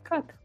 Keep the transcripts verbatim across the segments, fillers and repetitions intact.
Cat.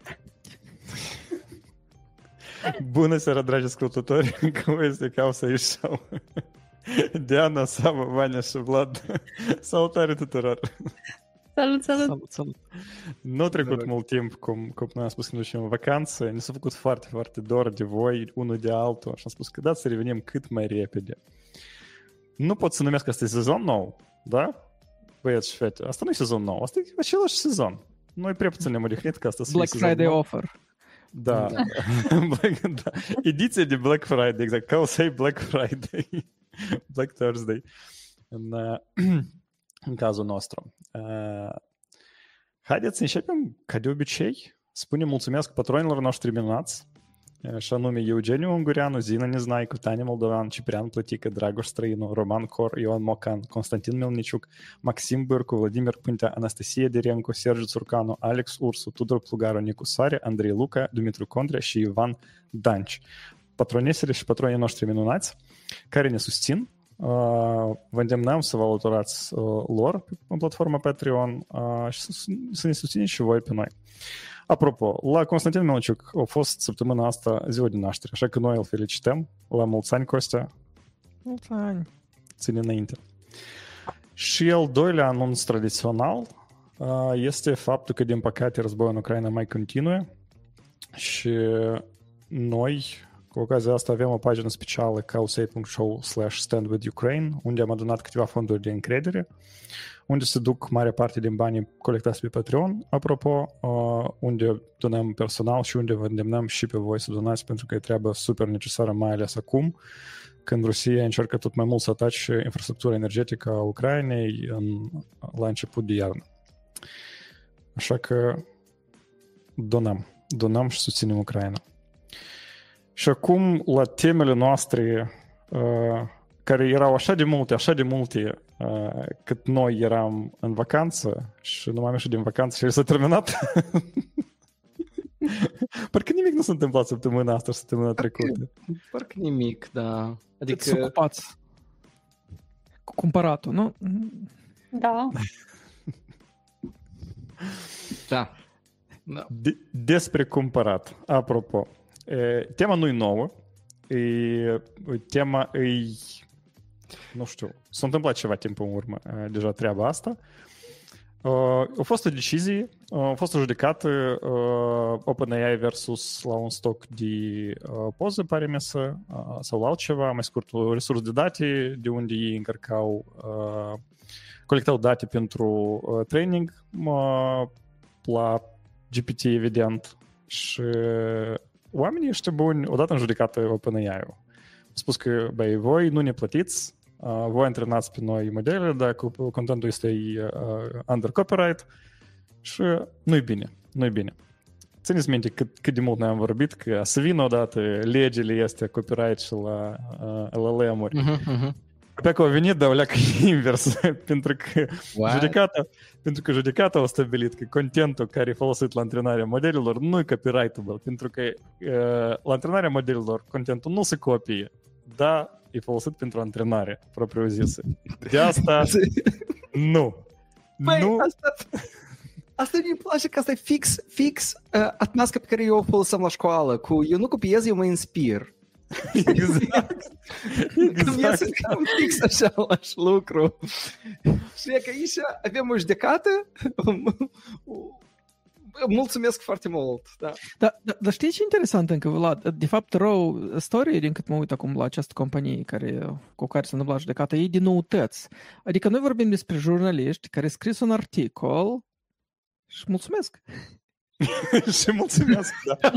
Bună seara, dragi ascultători! Cum este Causa Ișau? Diana, Sava, Vania și Vlad. Salutare tuturor! Salut, salut! Salut, salut! Nu a trecut mult timp, cum, cum noi am spus când ducem în vacanță. Ne s-a făcut foarte, foarte dor de voi, unul de altul. Și am spus că dați să revenim cât mai repede. Nu pot să numesc că asta e sezon nou, da? Băieți și fete, asta nu e sezon nou, asta e același sezon. Noi prea puțin ne-am odihnit că asta să Black Friday nou. Offer. Da. da. Ediția de Black Friday, exact. Ca o să ai Black Friday. Black Thursday. În, în cazul nostru. Uh, haideți să începem, ca de obicei. Spunem mulțumesc patronilor noștri minunați. Și anume Eugeniu Ungureanu, Zina Neznaicu, Tania Moldovan, Ciprian Plătică, Dragoș Străinu, Roman Cor, Ioan Mocan, Constantin Melniciuc, Maxim Bârcu, Vladimir Pântea, Anastasia Derencu, Sergiu Țurcanu, Alex Ursu, Tudor Plugaru, Nicu Sare, Andrei Luca, Dumitru Condrea și Ivan Danci. Patronesele și patronii noștri minunați care ne susțin. Uh, vă îndemnăm să vă alăturați uh, lor pe platforma Patreon uh, și să, să ne susțineți și voi pe noi. Apropo, la Constantin Melniciuc a fost săptămâna asta ziua de naștere, așa că noi îl felicităm. La mulți ani, Costea. Mulți ani. Ține înainte. Și al doilea anunț tradițional este faptul că, din păcate, războiul în Ucraina mai continuă și noi, cu ocazia asta, avem o pagină specială causei punct show slash stand with Ukraine, unde am adunat câteva fonduri de încredere, unde se duc mare parte din banii colectați pe Patreon, apropo, uh, unde donăm personal și unde vă îndemnăm și pe voi să donați, pentru că e treabă super necesară, mai ales acum, când Rusia încearcă tot mai mult să atace infrastructura energetică a Ucrainei în, la început de iarnă. Așa că donăm, donăm și susținem Ucraina. Și acum, la temele noastre, uh, care erau așa de multe, așa de multe, uh, cât noi eram în vacanță și nu mai am ieșit din vacanță și s-a terminat. Parcă nimic nu s-a întâmplat săptămâna asta și săptămâna trecută. Parcă nimic, da. Adică să ocupați cu cumpăratul, nu? Da. Da. da. De- despre cumpărat, apropo. E, tema nu e nouă. E, tema e... Nu știu, s-a întâmplat ceva timp în urmă deja treaba asta. Uh, a fost o decizie, uh, a fost o judecată uh, OpenAI versus la un stoc de uh, poze, pare mie să, uh, sau la altceva, mai scurt, un resurs de date de unde ei încărcau, uh, colectau date pentru uh, training uh, la G P T, evident, și oamenii ăștia buni, odată în judecată OpenAI-ul, au spus că, băi, voi nu ne plătiți, Uh, voi antrenați pe noi modele, dar contentul este uh, under copyright și nu-i bine, nu-i bine. Țineți minte cât, cât de mult noi am vorbit că să vină odată legile este copyright și la uh, L L M-uri. Uh-huh, uh-huh. Pe că au venit, dar o leacă invers, pentru că judecata, pentru că judecata a stabilit că contentul care e folosit la antrenarea modelelor nu e copyrightable, pentru că uh, la antrenarea modelelor contentul nu se copie, dar e folosit pentru antrenare propriu-zisă. De asta, nu. Păi, nu. asta, asta mi-mi place că asta e fix, fix uh, atmasca pe care eu o folosim la școală, cu eu nu copiez, eu mă inspir. Exact. Exact. Cam fix același lucru. Și e că aici avem o judecată. Mulțumesc foarte mult, da. Da, da, dar știi ce interesant încă, Vlad? De fapt, rău story, din cât mă uit acum la această companie care, cu care s-a întâmplat judecata, e din noutăți. Adică noi vorbim despre jurnaliști care au scris un articol și mulțumesc. Și mulțumesc, da.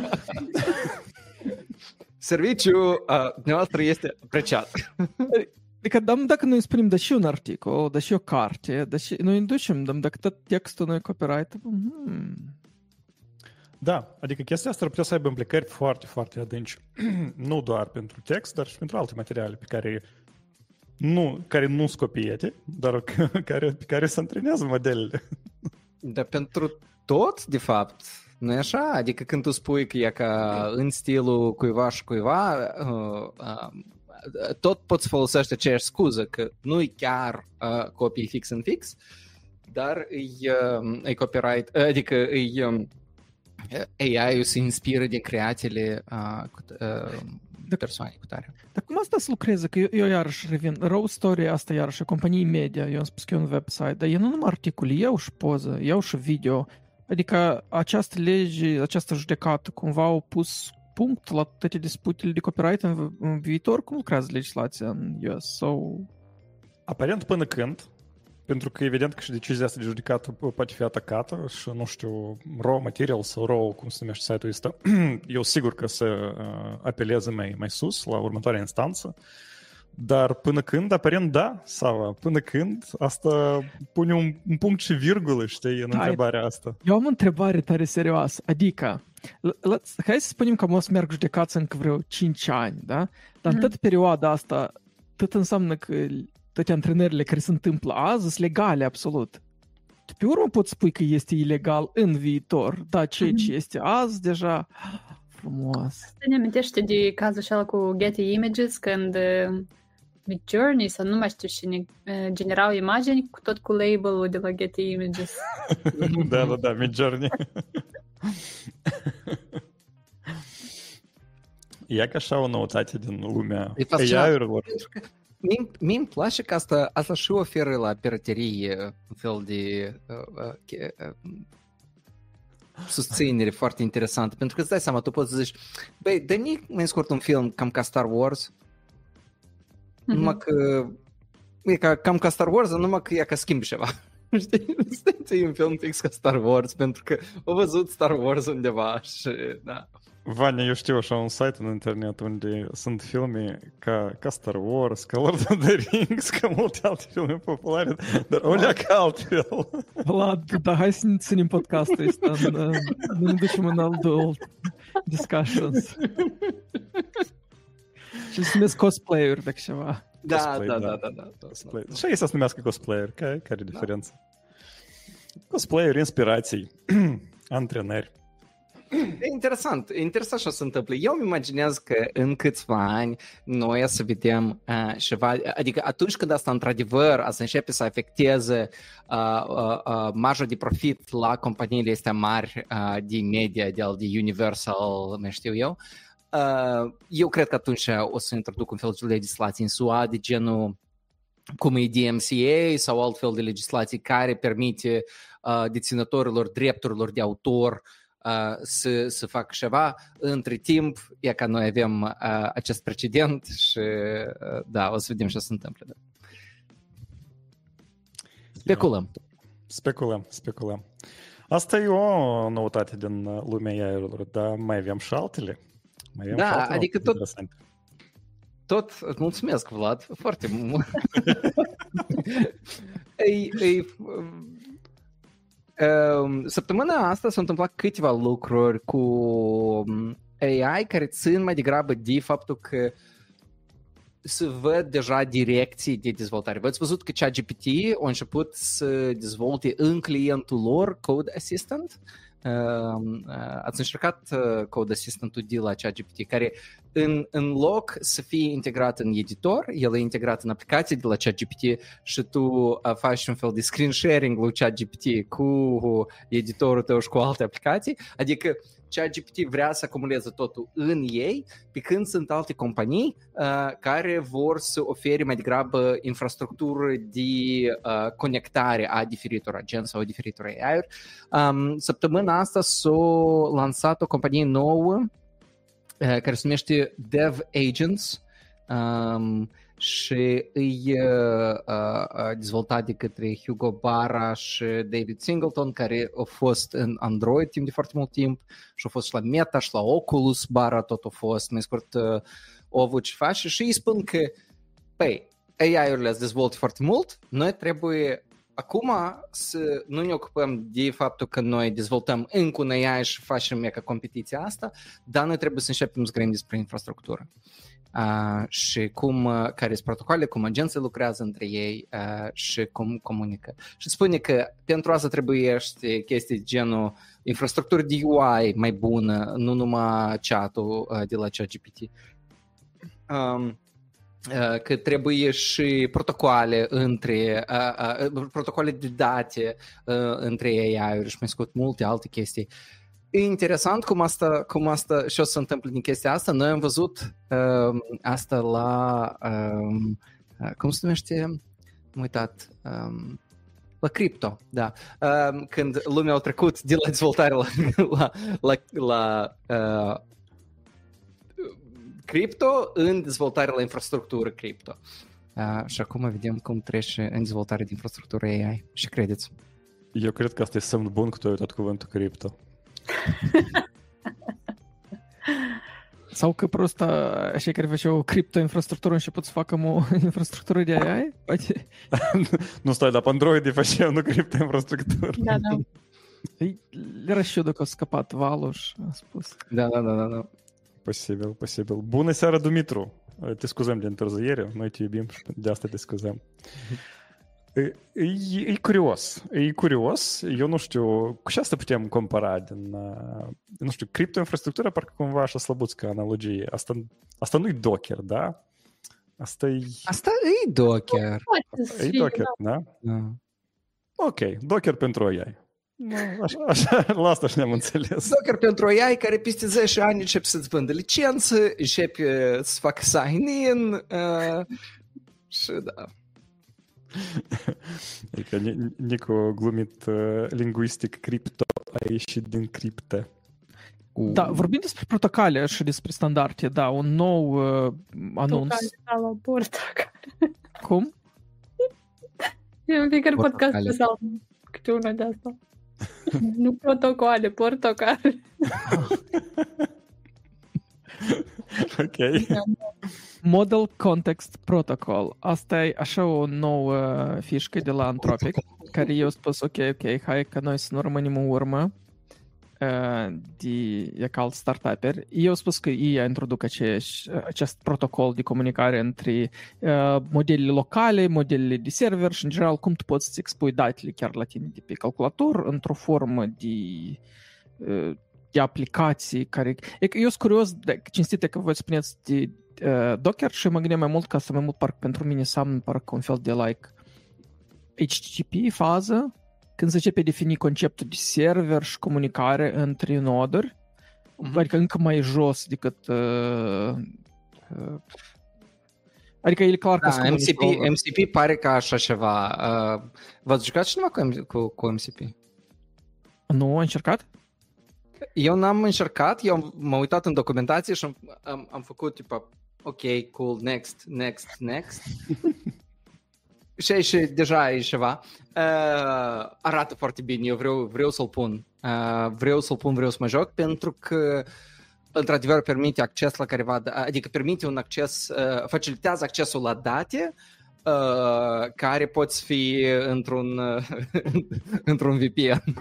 Serviciul uh, dumneavoastră este apreciat. Adică, dăm, dacă noi spunem, da și un articol, da și o carte, da și noi inducem, dăm, dacă tot textul nu e copyright, hmm. Da, adică chestia asta ar putea să aibă implicări foarte, foarte adânci. Nu doar pentru text, dar și pentru alte materiale pe care nu, care nu sunt copiate, dar care, pe care se antrenează modelele. Dar pentru tot, de fapt, nu e așa? Adică când tu spui că e ca în stilul cuiva și cuiva, uh, uh, tot poți folosește aceeași scuză, că nu e chiar uh, copii fix în fix, dar e, uh, e copyright, adică e... Um, A I-ul se inspiră din creațiile uh, cu, uh, de persoane cu tare. Dar cum asta să lucreze? Că eu, eu iarăși revin. Raw Story asta iarăși e companie media. Eu am spus că e un website, dar e nu numai articole, iau și poză, iau și video. Adică această lege, această judecată cumva au pus punct la toate disputele de copyright în, în viitor? Cum lucrează legislația în U S? Sau... Aparent până când, pentru că evident că și decizia asta de judecată poate fi atacată și, nu știu, raw material sau raw, cum se numește site-ul ăsta, eu sigur că se uh, apeleze mai, mai sus, la următoarea instanță, dar până când, aparent da, Sava, până când, asta pune un, un punct și virgulă, știi, în Da, întrebarea asta. Eu am o întrebare tare serioasă, adică, l- l- hai să spunem că o să merg judecați încă vreo cinci ani, da? Dar mm-hmm. în toată perioada asta, tot înseamnă că toate antrenările care se întâmplă azi sunt legale, absolut. Pe urmă poți spui că este ilegal în viitor, dar ceea ce Mhm. este azi deja frumos. Asta ne amintește de cazul ăla cu Getty Images, când uh, Midjourney, sau nu mai știu cine, uh, generau imagini cu tot cu label-ul de la Getty Images. Da, da, da, Midjourney. E ca așa o noutate din lumea E fascinant. A I-urilor. Pentru că mie, mie îmi place că asta, asta și oferă la piraterie un fel de uh, uh, uh, susținere foarte interesantă. Pentru că îți dai seama, tu poți să zici, băi, dă-mi mai scurt un film cam ca Star Wars, Mhm. numai că e ca, cam ca Star Wars, numai că e ca schimbi ceva. Știi? Stai un film fix ca Star Wars, pentru că au văzut Star Wars undeva și, da. Vania, eu știu așa un site în internet unde sunt filme ca, ca Star Wars, ca Lord of the Rings, ca multe alte filme populare, dar o leacă altfel. Vlad, da, hai să ne ținem podcastul ăsta, în, uh, nu ne ducem în adult discussions. Și să numesc cosplayer, dacă ceva. Da, Cosplay, da, da. da, da, da, da. Cosplay. Și ei să se numească cosplayer, care, care e diferența? Cosplayer, inspirații, antrenări. E interesant, e interesant așa se întâmplă. Eu îmi imaginez că în câțiva ani noi o să vedem uh, ceva, adică atunci când asta într-adevăr o să începe să afecteze uh, uh, uh, marja de profit la companiile astea mari uh, de media, de, de Universal, mai știu eu, uh, eu cred că atunci o să introduc un fel de legislație în S U A de genul cum e D M C A sau altfel de legislații care permite uh, deținătorilor drepturilor de autor Uh, să, să fac ceva. Între timp, e ca noi avem uh, acest precedent și uh, da, o să vedem ce se întâmplă. Da. Speculăm. Speculăm, speculăm. Asta e o noutate din lumea A I-urilor, dar mai avem și altele. Mai avem Da, și alte adică noutăți tot- interesante. Tot, îți mulțumesc, Vlad, foarte mult. ei, ei, um, săptămâna asta s-au întâmplat câteva lucruri cu A I care țin mai degrabă de faptul că se văd deja direcții de dezvoltare. V-ați văzut că ChatGPT a început să dezvolte în clientul lor Code Assistant? Uh, ați încercat uh, Code Assistant-ul de la ChatGPT, care în, în loc să fie integrat în editor, el e integrat în aplicație de la ChatGPT și tu uh, faci un fel de screen sharing lui ChatGPT cu editorul tău și cu alte aplicații, adică ChatGPT vrea să acumuleze totul în ei, pe când sunt alte companii uh, care vor să ofere mai degrabă infrastructură de uh, conectare a diferitor agenți sau a diferitor A I-uri. Um, săptămâna asta s-a lansat o companie nouă uh, care se numește Dev Agents um, și e uh, uh, dezvoltat de către Hugo Barra și David Singleton, care au fost în Android timp de foarte mult timp și au fost și la Meta și la Oculus Barra, tot au fost, mai scurt, uh, au avut ce face și îi spun că, păi, A I-urile se dezvoltă foarte mult, noi trebuie acum să nu ne ocupăm de faptul că noi dezvoltăm încă un A I și facem mega competiția asta, dar noi trebuie să începem să grăim despre infrastructură. Uh, și cum, uh, care sunt protocoale, cum agenții lucrează între ei uh, și cum comunică. Și spune că pentru asta trebuie chestii de genul infrastructură de U I mai bună, nu numai chat-ul uh, de la ChatGPT. Um, uh, că trebuie și protocoale între uh, uh, protocoale de date uh, între A I-uri și mai scot multe alte chestii. e interesant cum asta, cum asta și o să se întâmple din chestia asta. Noi am văzut uh, asta la, um, uh, cum se numește, am uitat, um, la cripto, da. Um, când lumea a trecut de la dezvoltare la, la, la, la uh, cripto în dezvoltare la infrastructură cripto. Uh, și acum vedem cum trece în dezvoltare de infrastructură A I. Și credeți? Eu cred că asta e semn bun că tu ai uitat cuvântul cripto. Sau că prosta, așa care făceau cripto-infrastructură și pot să facă o infrastructură de A I? Poate... Nu stai, dar pe Android făceau nu cripto-infrastructură. Da, da. Era și eu dacă a scăpat valul și a spus. Da, da, da, da. Posibil, posibil. Bună seara, Dumitru! Te scuzăm de întârziere, noi te iubim și de asta te scuzăm. E, e, e curios, e curios, eu nu știu, cu ce asta putem compara din, nu știu, criptoinfrastructura parcă cumva așa slăbuț ca analogie. Asta, asta nu-i Docker, da? Asta e... Asta e Docker. E Docker, da? Da. Ok, Docker pentru A I. Așa, așa, la asta și ne-am înțeles. Docker pentru A I care peste zece ani începe să-ți vândă licență, începe să facă sign-in uh, și da. Adică Nicu a glumit uh, linguistic cripto a ieșit din cripte. Da, vorbim despre protocole și despre standarde, da, un nou uh, anunț. La portocal. Cum? E un fiecare podcast sau câte una de asta. Nu protocoale, portocale. Ok. Model Context Protocol. Asta e așa o nouă fișcă de la Anthropic, care eu spus, ok, ok, hai că noi să nu rămânem în urmă de, e ca alt startup-eri. Eu spus că ei introduc aceeași, acest protocol de comunicare între uh, modelele locale, modelele de server și, în general, cum tu poți să-ți expui datele chiar la tine de pe calculator într-o formă de, uh, de aplicații care... Eu sunt curios, de, cinstit că voi spuneți de uh, Docker și mă gândeam mai mult ca să mai mult parcă pentru mine înseamnă parcă un fel de like H T T P fază, când se începe defini conceptul de server și comunicare între noduri, mm-hmm. adică încă mai jos decât... Uh, uh, adică el clar că... Da, M C P, M C P pare ca așa ceva. Uh, v-ați jucat cineva cu, cu, cu M C P? Nu, a încercat? Eu n-am încercat, eu m-am uitat în documentație și am, am, am făcut tipa, ok, cool, next, next, next. Și, și deja e ceva. Uh, arată foarte bine, eu vreau, vreau să-l pun. Uh, vreau să-l pun, vreau să mă joc, pentru că într-adevăr permite acces la careva, adică permite un acces, uh, facilitează accesul la date uh, care poți fi într-un, uh, într-un V P N.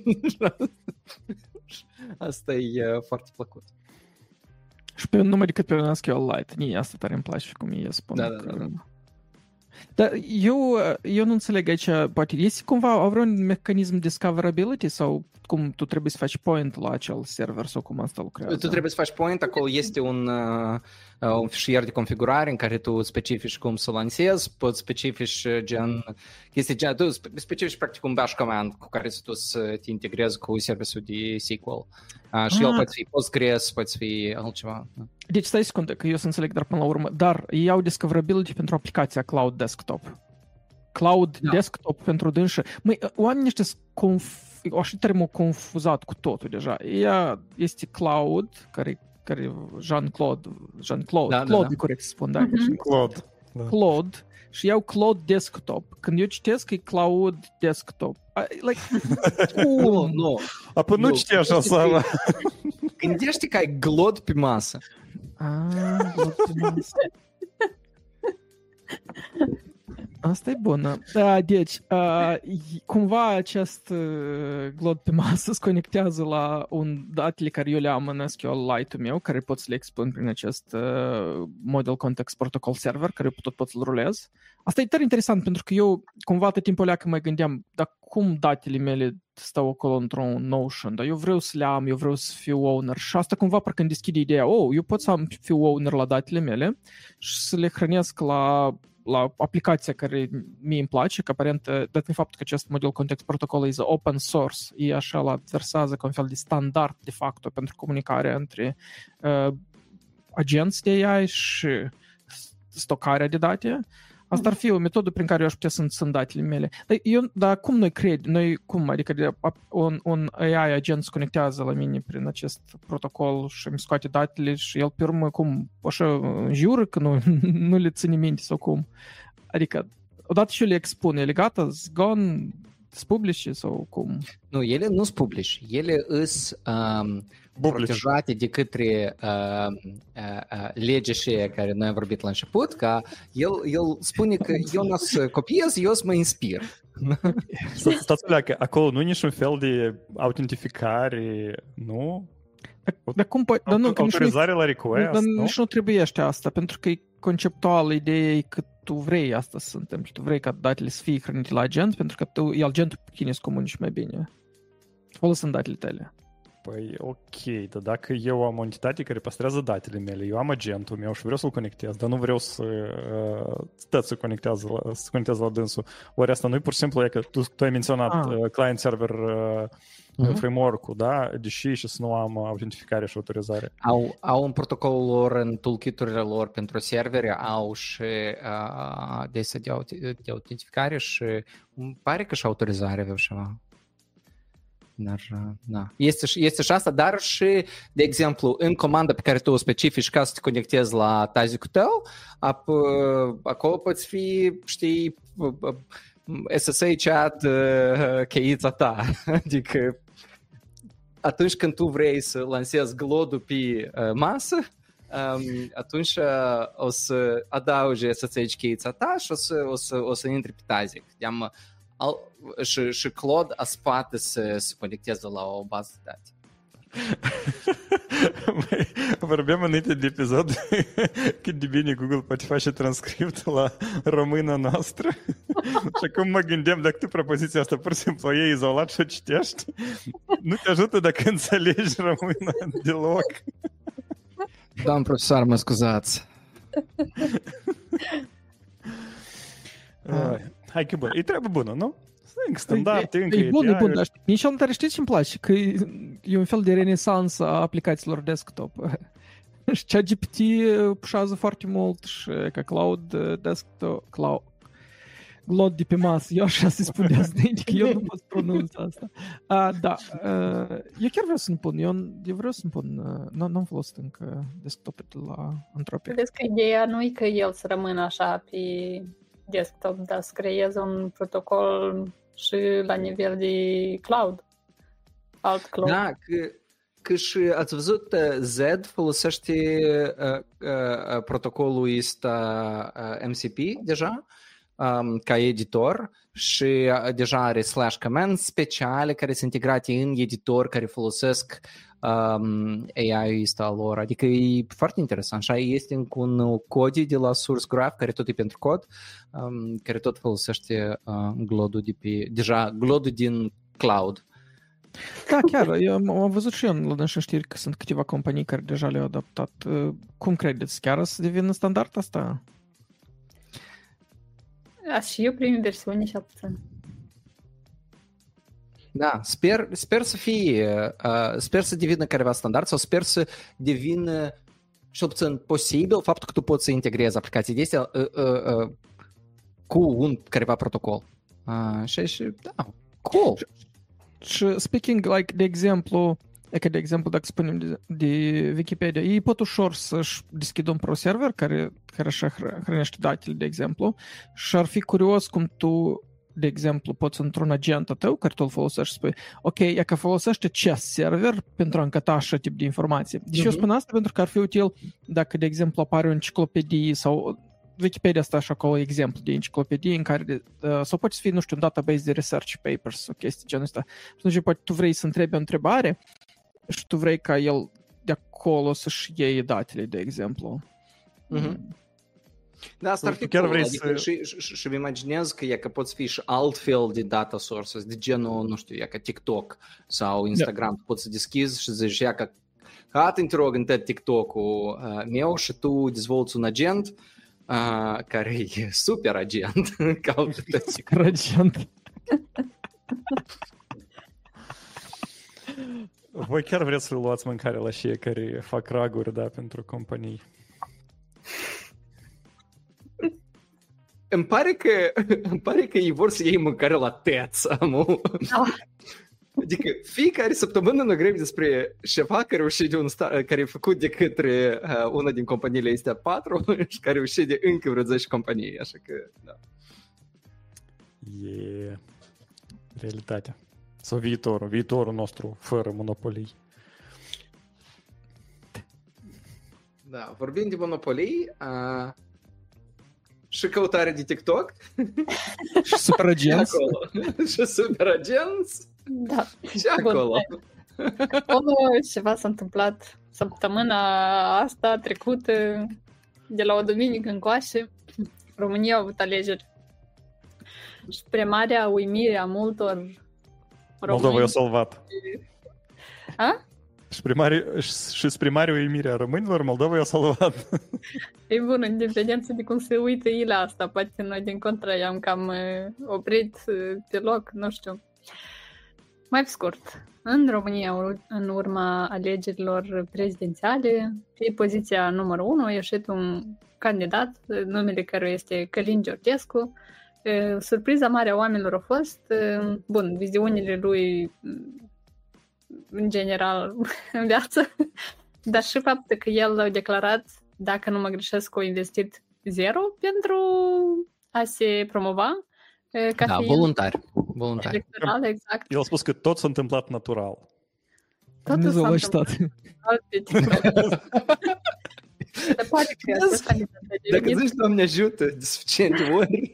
Asta e uh, foarte plăcut. Și pe numai decât pe SQLite. Nici asta tare îmi place cum e spun. Da, da, că... da, da. Dar eu, eu nu înțeleg aici, poate este cumva vreun mecanism de discoverability sau cum tu trebuie să faci point la acel server sau cum asta lucrează? Tu trebuie să faci point, acolo este un, uh, un fișier de configurare în care tu specifici cum să lansezi, poți specifici gen, este gen, tu specifici practic un bash command cu care tu să te integrezi cu serviciul de S Q L. Uh, și ah. el poate fi Postgres, poate fi altceva. Deci stai secundă, că eu să înțeleg dar până la urmă, dar ei au discoverability pentru aplicația Cloud Desktop. Cloud da. Desktop pentru dânsă. Măi, oamenii ăștia sunt conf... așa tare m-au confuzat cu totul deja. Ea este Cloud, care care Jean-Claude, Jean-Claude, da, Claude da, da. e corect să spun, da? Mm-hmm. Claude. Da. Claude. Și iau Cloud Desktop. Când eu citesc e Cloud Desktop. I, like, nu, nu. Apoi nu citi așa Sava. Gândește că ai Glod pe masă. Ah, Glod pe masă. Asta e bună. Da, deci, uh, cumva acest uh, Glod pe masă se conectează la un datele care eu le am în SQLite-ul meu, care pot să le expun prin acest uh, Model Context Protocol Server, care tot pot să-l rulez. Asta e tare interesant, pentru că eu cumva tot timpul alea că mă gândeam, dar cum datele mele stau acolo într-un Notion, dar eu vreau să le am, eu vreau să fiu owner și asta cumva parcă îmi deschide ideea, oh, eu pot să am, fiu owner la datele mele și să le hrănesc la la aplicația care mie îmi place, că aparent, dat fiind faptul că acest model context protocol este open source, e așa la versează ca un fel de standard de facto pentru comunicarea între uh, agenți de A I și stocarea de date. Asta ar fi o metodă prin care eu aș putea să sunt datele mele. Dar, eu, dar cum noi cred? Noi cum? Adică de, un, un A I agent se conectează la mine prin acest protocol și îmi scoate datele și el pe urmă cum? Așa jură că nu, nu le ține minte sau cum? Adică odată și eu le expun, ele gata, zgon, sunt publice sau cum? Nu, ele nu sunt publici. Ele sunt um, protejate de către uh, uh, uh, legea și care noi am vorbit la început, că el, el spune că eu nu o să copiez, eu o să mă inspir. Stați că acolo nu e niciun fel de autentificare, nu? Dar cum poate? Dar nu, autorizare la request, dar nu? nici nu trebuiește asta, pentru că e conceptual ideea că tu vrei asta să se întâmple. Tu vrei ca datele să fie hrănite la agent, pentru că tu, e agentul pe tine să comunici mai bine. Folosind datele tale. Păi, ok, dar dacă eu am o entitate care păstrează datele mele, eu am agentul meu și vreau să-l conectez, dar nu vreau să uh, să conectează la, să conectez la dânsul, ori asta nu e pur și simplu, e că tu, tu ai menționat ah. uh, client-server uh, uh-huh. framework-ul, da? Deși și să nu am autentificare și autorizare. Au, au un protocolul lor în toolkit-urile lor pentru servere, au și uh, adesea de, aut- de autentificare și îmi pare că și autorizare aveau ceva. Dar, da. Este, este și asta, dar și, de exemplu, în comanda pe care tu o specifici ca să te conectezi la tazicul tău, ap, acolo poți fi, știi, S S A chat cheița ta. Adică atunci când tu vrei să lansezi glodul pe masă, atunci o să adaugi S S H cheița ta și o să, o să, o să intri pe tazic. Deam, Al, și, și Claude a spate să se conecteze la o bază de date. Vorbeam înainte de episod cât de bine Google poate face transcript la româna noastră și acum mă gândeam dacă tu propoziția asta pur și simplu o iei izolat și o citești, nu te ajută dacă înțelegi româna deloc. Doamne profesor, mă scuzați. Uh. Hai că bun, e treabă bună, nu? Încă standard, e, încă e bun, e bun, dar nici cel tare știți ce-mi place? Că e un fel de renesansă a aplicațiilor desktop. Și ChatGPT pușează foarte mult și ca Cloud Desktop, Cloud, Glod de pe masă, eu așa se spune asta, că eu nu pot pronunța asta. A, da, eu chiar vreau să-mi pun, eu, eu vreau să-mi pun, nu, n-am folosit încă desktop la Anthropic. Credeți că ideea nu e că el să rămână așa pe desktop, dar să creeze un protocol și la nivel de cloud, alt cloud. Da, că, că și ați văzut, Z folosește uh, uh, protocolul ăsta uh, M C P deja um, ca editor și uh, deja are slash commands speciale care sunt integrate în editor, care folosesc um, A I-ul ăsta lor. Adică e foarte interesant. Și este un cod de la Source Graph, care tot e pentru cod, um, care tot folosește uh, glodul de pe, deja glodul din cloud. Da, chiar, eu am văzut și eu la dânșa știri că sunt câteva companii care deja le-au adaptat. Cum credeți? Chiar să devină standard asta? Da, și eu primi versiune și puțin. Da, sper, sper să fie, uh, sper să devină careva standard sau sper să devină și puțin posibil faptul că tu poți să integrezi aplicații de astea uh, uh, uh, cu un careva protocol. Uh, și, și, da, cool. Și speaking, like, de exemplu, e că, de exemplu, dacă spunem de, de Wikipedia, ei pot ușor să-și deschidă un pro-server care, care așa hrănește datele, de exemplu, și ar fi curios cum tu, de exemplu, poți într-un agent tău care tu îl folosești și spui, ok, e că folosește acest server pentru a încăta așa tip de informație. Deci uh-huh. eu spun asta pentru că ar fi util dacă, de exemplu, apare o enciclopedie sau Wikipedia asta așa ca un exemplu de enciclopedie în care, uh, sau poate să fie, nu știu, un database de research papers sau chestii genul ăsta. Și atunci poate tu vrei să întrebi o întrebare și tu vrei ca el de acolo să-și iei datele, de exemplu. Mm-hmm. Da, asta ar fi chiar cool. Vrei adică să... și, și, și îmi imaginez că e că poți fi și altfel de data sources, de genul, nu știu, e ca TikTok sau Instagram. Yeah. Poți să deschizi și zici, e ca, hată te rog în TikTok-ul uh, meu și tu dezvolți un agent uh, care e super agent, caută toți. Super agent. Voi chiar vreți să luați mâncare la cei care fac raguri, da, pentru companii? Îmi pare că, îmi pare că ei vor să iei mâncare la teț, amu. Da. Adică fiecare săptămână ne grem despre ceva care reușit de un star, care e făcut de către uh, una din companiile astea patru și care reușit de încă vreo zece companii, așa că, da. E realitatea. Sau viitorul, viitorul nostru fără monopolii. Da, vorbim de monopolii uh, și căutare de TikTok. Și super agenți. Și super agenți. Da. Și acolo. Acolo ceva s-a întâmplat săptămâna asta trecută, de la o duminică încoace, România a avut alegeri. Și spre marea uimire a multor români... Moldova i-a salvat. A? Și, primari, și spre mare uimire a românilor, Moldova i-a salvat. E bun, în dependență de cum se uită ei la asta. Poate noi din contră i-am cam oprit pe loc, nu știu. Mai pe scurt, în România, în urma alegerilor prezidențiale, pe poziția numărul unu a ieșit un candidat, numele căruia este Călin Georgescu. Surpriza mare a oamenilor a fost, bun, viziunile lui în general în viață, dar și faptul că el a declarat, dacă nu mă greșesc, că a investit zero pentru a se promova. Ca Da, voluntar. voluntar. Electoral, exact. El a spus că tot s-a întâmplat natural. Totul s-a întâmplat. Dar pare că asta Dacă zici, Doamne ajută, de suficiente ori.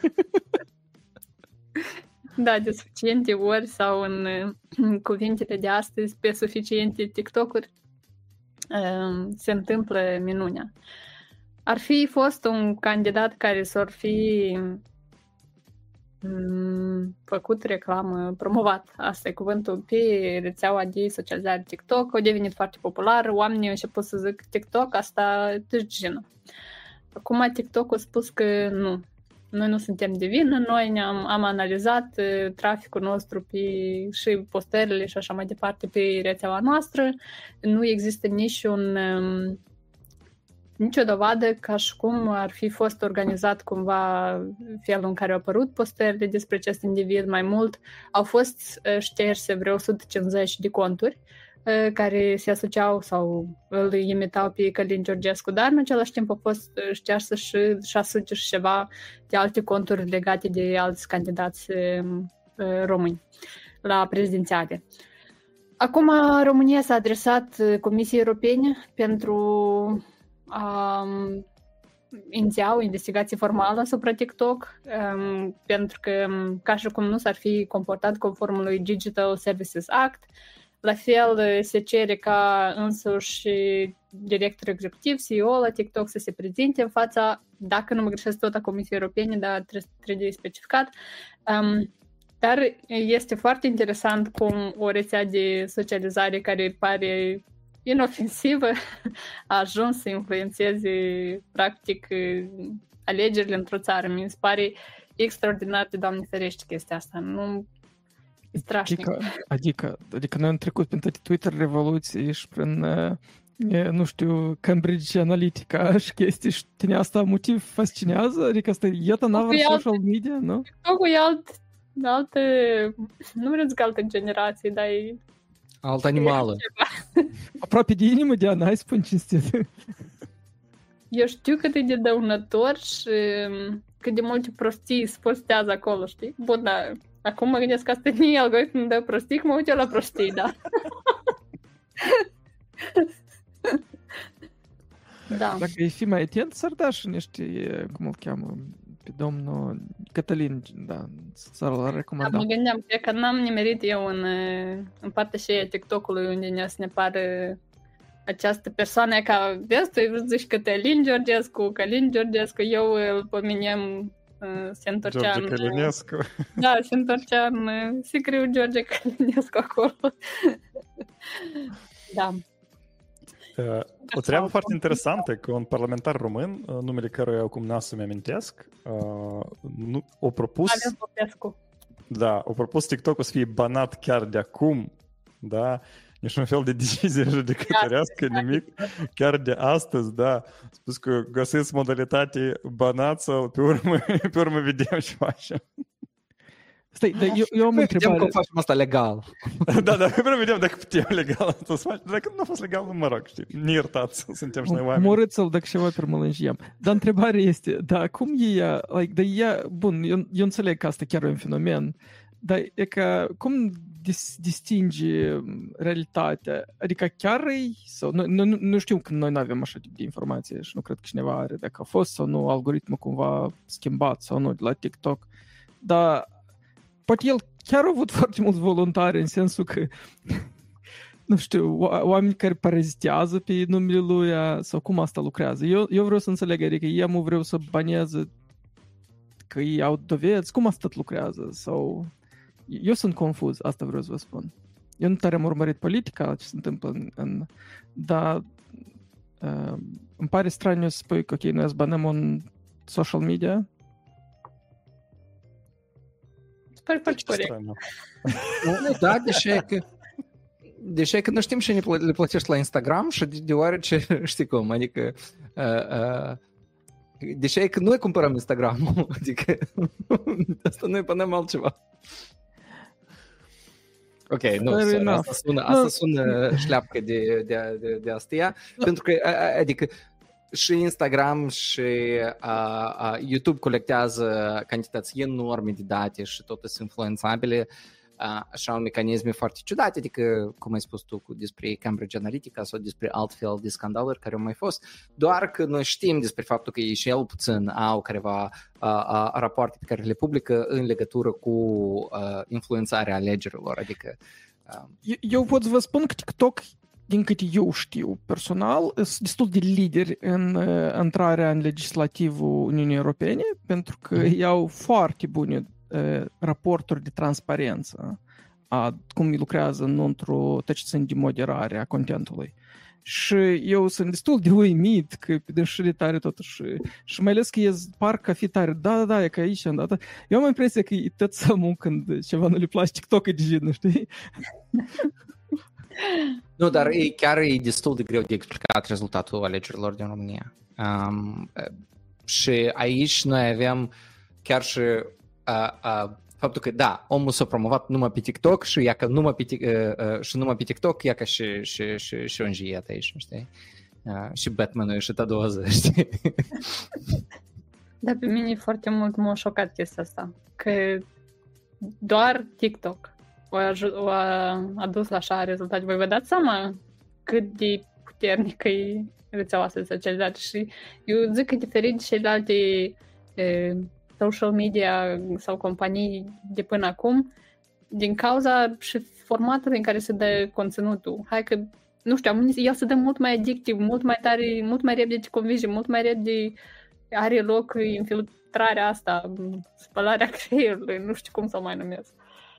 Da, de suficiente ori sau în, în cuvintele de astăzi, pe suficiente TikTok-uri, se întâmplă minunea. Ar fi fost un candidat care s-ar fi făcut reclamă, promovat, asta e cuvântul, pe rețeaua de socializare TikTok, a devenit foarte popular, oamenii au început să zic TikTok, asta târgină. Acum TikTok a spus că nu, noi nu suntem de vină, noi ne-am am analizat uh, traficul nostru pe, și postările și așa mai departe pe rețeaua noastră, nu există niciun um, nicio dovadă ca și cum ar fi fost organizat cumva felul în care au apărut postările despre acest individ. Mai mult, au fost șterse vreo o sută cincizeci de conturi care se asociau sau îl imitau pe Călin Georgescu, dar în același timp au fost ștersă și șase sute și ceva de alte conturi legate de alți candidați români la prezidențiale. Acum România s-a adresat Comisiei Europene pentru Um, iniția o investigație formală asupra TikTok, um, pentru că ca și cum nu s-ar fi comportat conform lui Digital Services Act. La fel se cere ca însuși director executiv, C E O la TikTok să se prezinte în fața, dacă nu mă greșesc, tot a Comisiei Europene, dar trebuie specificat. Um, dar este foarte interesant cum o rețea de socializare care pare inofensivă a ajuns să influențeze practic alegerile într-o țară. Mi se pare extraordinar de Doamne ferește chestia asta. Nu e strașnic. Adică, adică, adică noi am trecut prin toate Twitter revoluții și prin, nu știu, Cambridge Analytica și chestii și tine asta motiv fascinează? Adică asta e iată n-avă social media, nu? TikTok-ul e alt, altă, nu vreau să zic altă generație, dar e alt animală. Aproape de inimă, Diana, hai spun cinstit. Eu știu cât e de dăunător și cât de multe prostii se postează acolo, știi? Bun, dar acum mă gândesc că asta e algoritmul de prostii, că mă uit eu la prostii, da. Da. Dacă e fi mai atent, s-ar da și niște, cum îl cheamă, pe domnul Cătălin, da, s-ar recomanda. Da, mă gândeam că n-am nimerit eu în, în partea și a TikTok-ului unde ne să ne pare această persoană ca vezi, tu zici Cătălin Georgescu, Călin Georgescu, eu îl pomenem, se întorcea George Călinescu. Da, se întorcea în sicriu George Călinescu acolo. Da. O treabă foarte interesantă, că un parlamentar român, numele căruia acum n-a să-mi amintesc, nu, o propus... Ales Popescu. Da, o propus TikTok-ul să fie banat chiar de acum, da, nici un fel de decizie judecătorească, nimic, chiar de astăzi, da, spus că găsesc modalitate banat sau pe urmă, pe urmă vedem ce facem. Stai, dar eu, eu am o întrebare. Vedem cum facem asta legal. Da, da, vreau vedem dacă putem legal să facem. Dacă nu a fost legal, nu mă rog, știi, ne iertați, suntem și noi oameni. Morâți-l dacă ceva pe mălânjiam. Dar întrebarea este, da, cum e ea, like, da, ea, bun, eu, eu înțeleg că asta chiar e un fenomen, dar e că, cum dis, distinge realitatea? Adică chiar e, sau, nu, nu, nu știu că noi nu avem așa tip de informație și nu cred că cineva are, dacă a fost sau nu, algoritmul cumva schimbat sau nu de la TikTok, dar poate el chiar a avut foarte mulți voluntari în sensul că, nu știu, oameni care parazitează pe numele lui sau cum asta lucrează. Eu, eu vreau să înțeleg, adică ei am vreau să baneze că ei au dovezi, cum asta lucrează? Sau... Eu sunt confuz, asta vreau să vă spun. Eu nu tare am urmărit politica, ce se întâmplă în... în dar uh, îmi pare straniu să spui că ok, noi să banăm un social media. Sper foarte corect. Da, deși e că, deși e că nu știm și le plătești la Instagram și deoarece, știi cum, adică uh, uh, deși e că noi cumpărăm Instagram-ul, adică asta noi punem altceva. Ok, nu, sorry, asta sună, asta sună șleapcă de, de, de, de astea, pentru că, adică, și Instagram și uh, uh, YouTube colectează cantități enorme de date și toate sunt influențabile, uh, așa un mecanisme foarte ciudate, adică, cum ai spus tu, despre Cambridge Analytica sau despre altfel de scandaluri care au mai fost, doar că noi știm despre faptul că ei și el puțin au careva uh, uh, rapoarte pe care le publică în legătură cu uh, influențarea alegerilor, adică... Uh, eu, eu pot să vă spun că TikTok, din câte eu știu personal, sunt destul de lideri în uh, intrarea în legislativul Uniunii Europene, pentru că mm. ei au foarte bune uh, raporturi de transparență a cum lucrează într-o tăcițin de moderare a contentului. Și eu sunt destul de uimit că pe dânsile tare totuși, și mai ales că e parcă fi tare, da, da, da, e că aici, da, da. Eu am impresia că e tot samul când ceva nu le place TikTok e de jenă, știi? Nu, dar e, chiar e destul de greu de explicat rezultatul alegerilor din România. Um, și aici noi avem chiar și uh, uh, faptul că, da, omul s-a promovat numai pe TikTok și ia că numai pe, uh, uh, și numai pe TikTok ia că și, și, și, și un jiet aici, știi? Uh, și Batman-ul și ta doză, știi? Da, pe mine foarte mult m-a șocat chestia asta, că doar TikTok o, aj- o adus la așa rezultate. Voi vă dați seama cât de puternică e rețeaua asta de socializare și eu zic că diferit de celelalte e, social media sau companii de până acum, din cauza și formatului în care se dă conținutul. Hai că, nu știu, el se dă mult mai adictiv, mult mai tare, mult mai repede te convinge, mult mai repede are loc infiltrarea asta, spălarea creierului, nu știu cum să o mai numesc.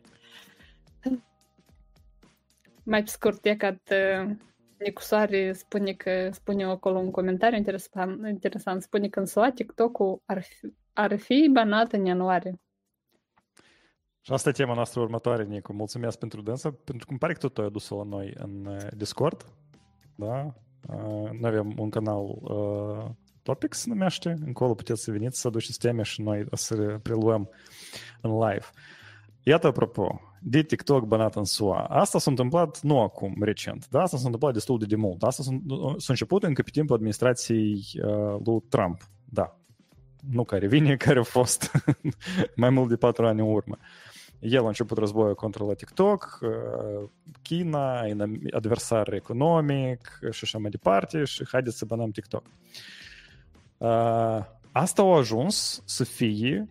Mai pe scurt, e că Nicusoare spune că, spune acolo un comentariu interesant, interesant spune că în S U A TikTok-ul ar fi, ar fi banat în ianuarie. Și asta e tema noastră următoare, Nicu. Mulțumesc pentru dânsă, pentru că îmi pare că tot ai adus-o la noi în Discord. Da? Noi avem un canal uh, Topics, se numește. Încolo puteți să veniți, să aduceți teme și noi o să le preluăm în live. Iată, apropo, de TikTok banat în S U A. Asta s-a întâmplat nu acum, recent. Da? Asta s-a întâmplat destul de demult. Asta s-a, s-a început încă pe timpul administrației uh, lui Trump. Da. Nu care vine, care a fost mai mult de patru ani în urmă. El a început războiul contra la TikTok, uh, China, adversar economic și așa mai departe și haideți să banăm TikTok. Uh, asta a ajuns să fie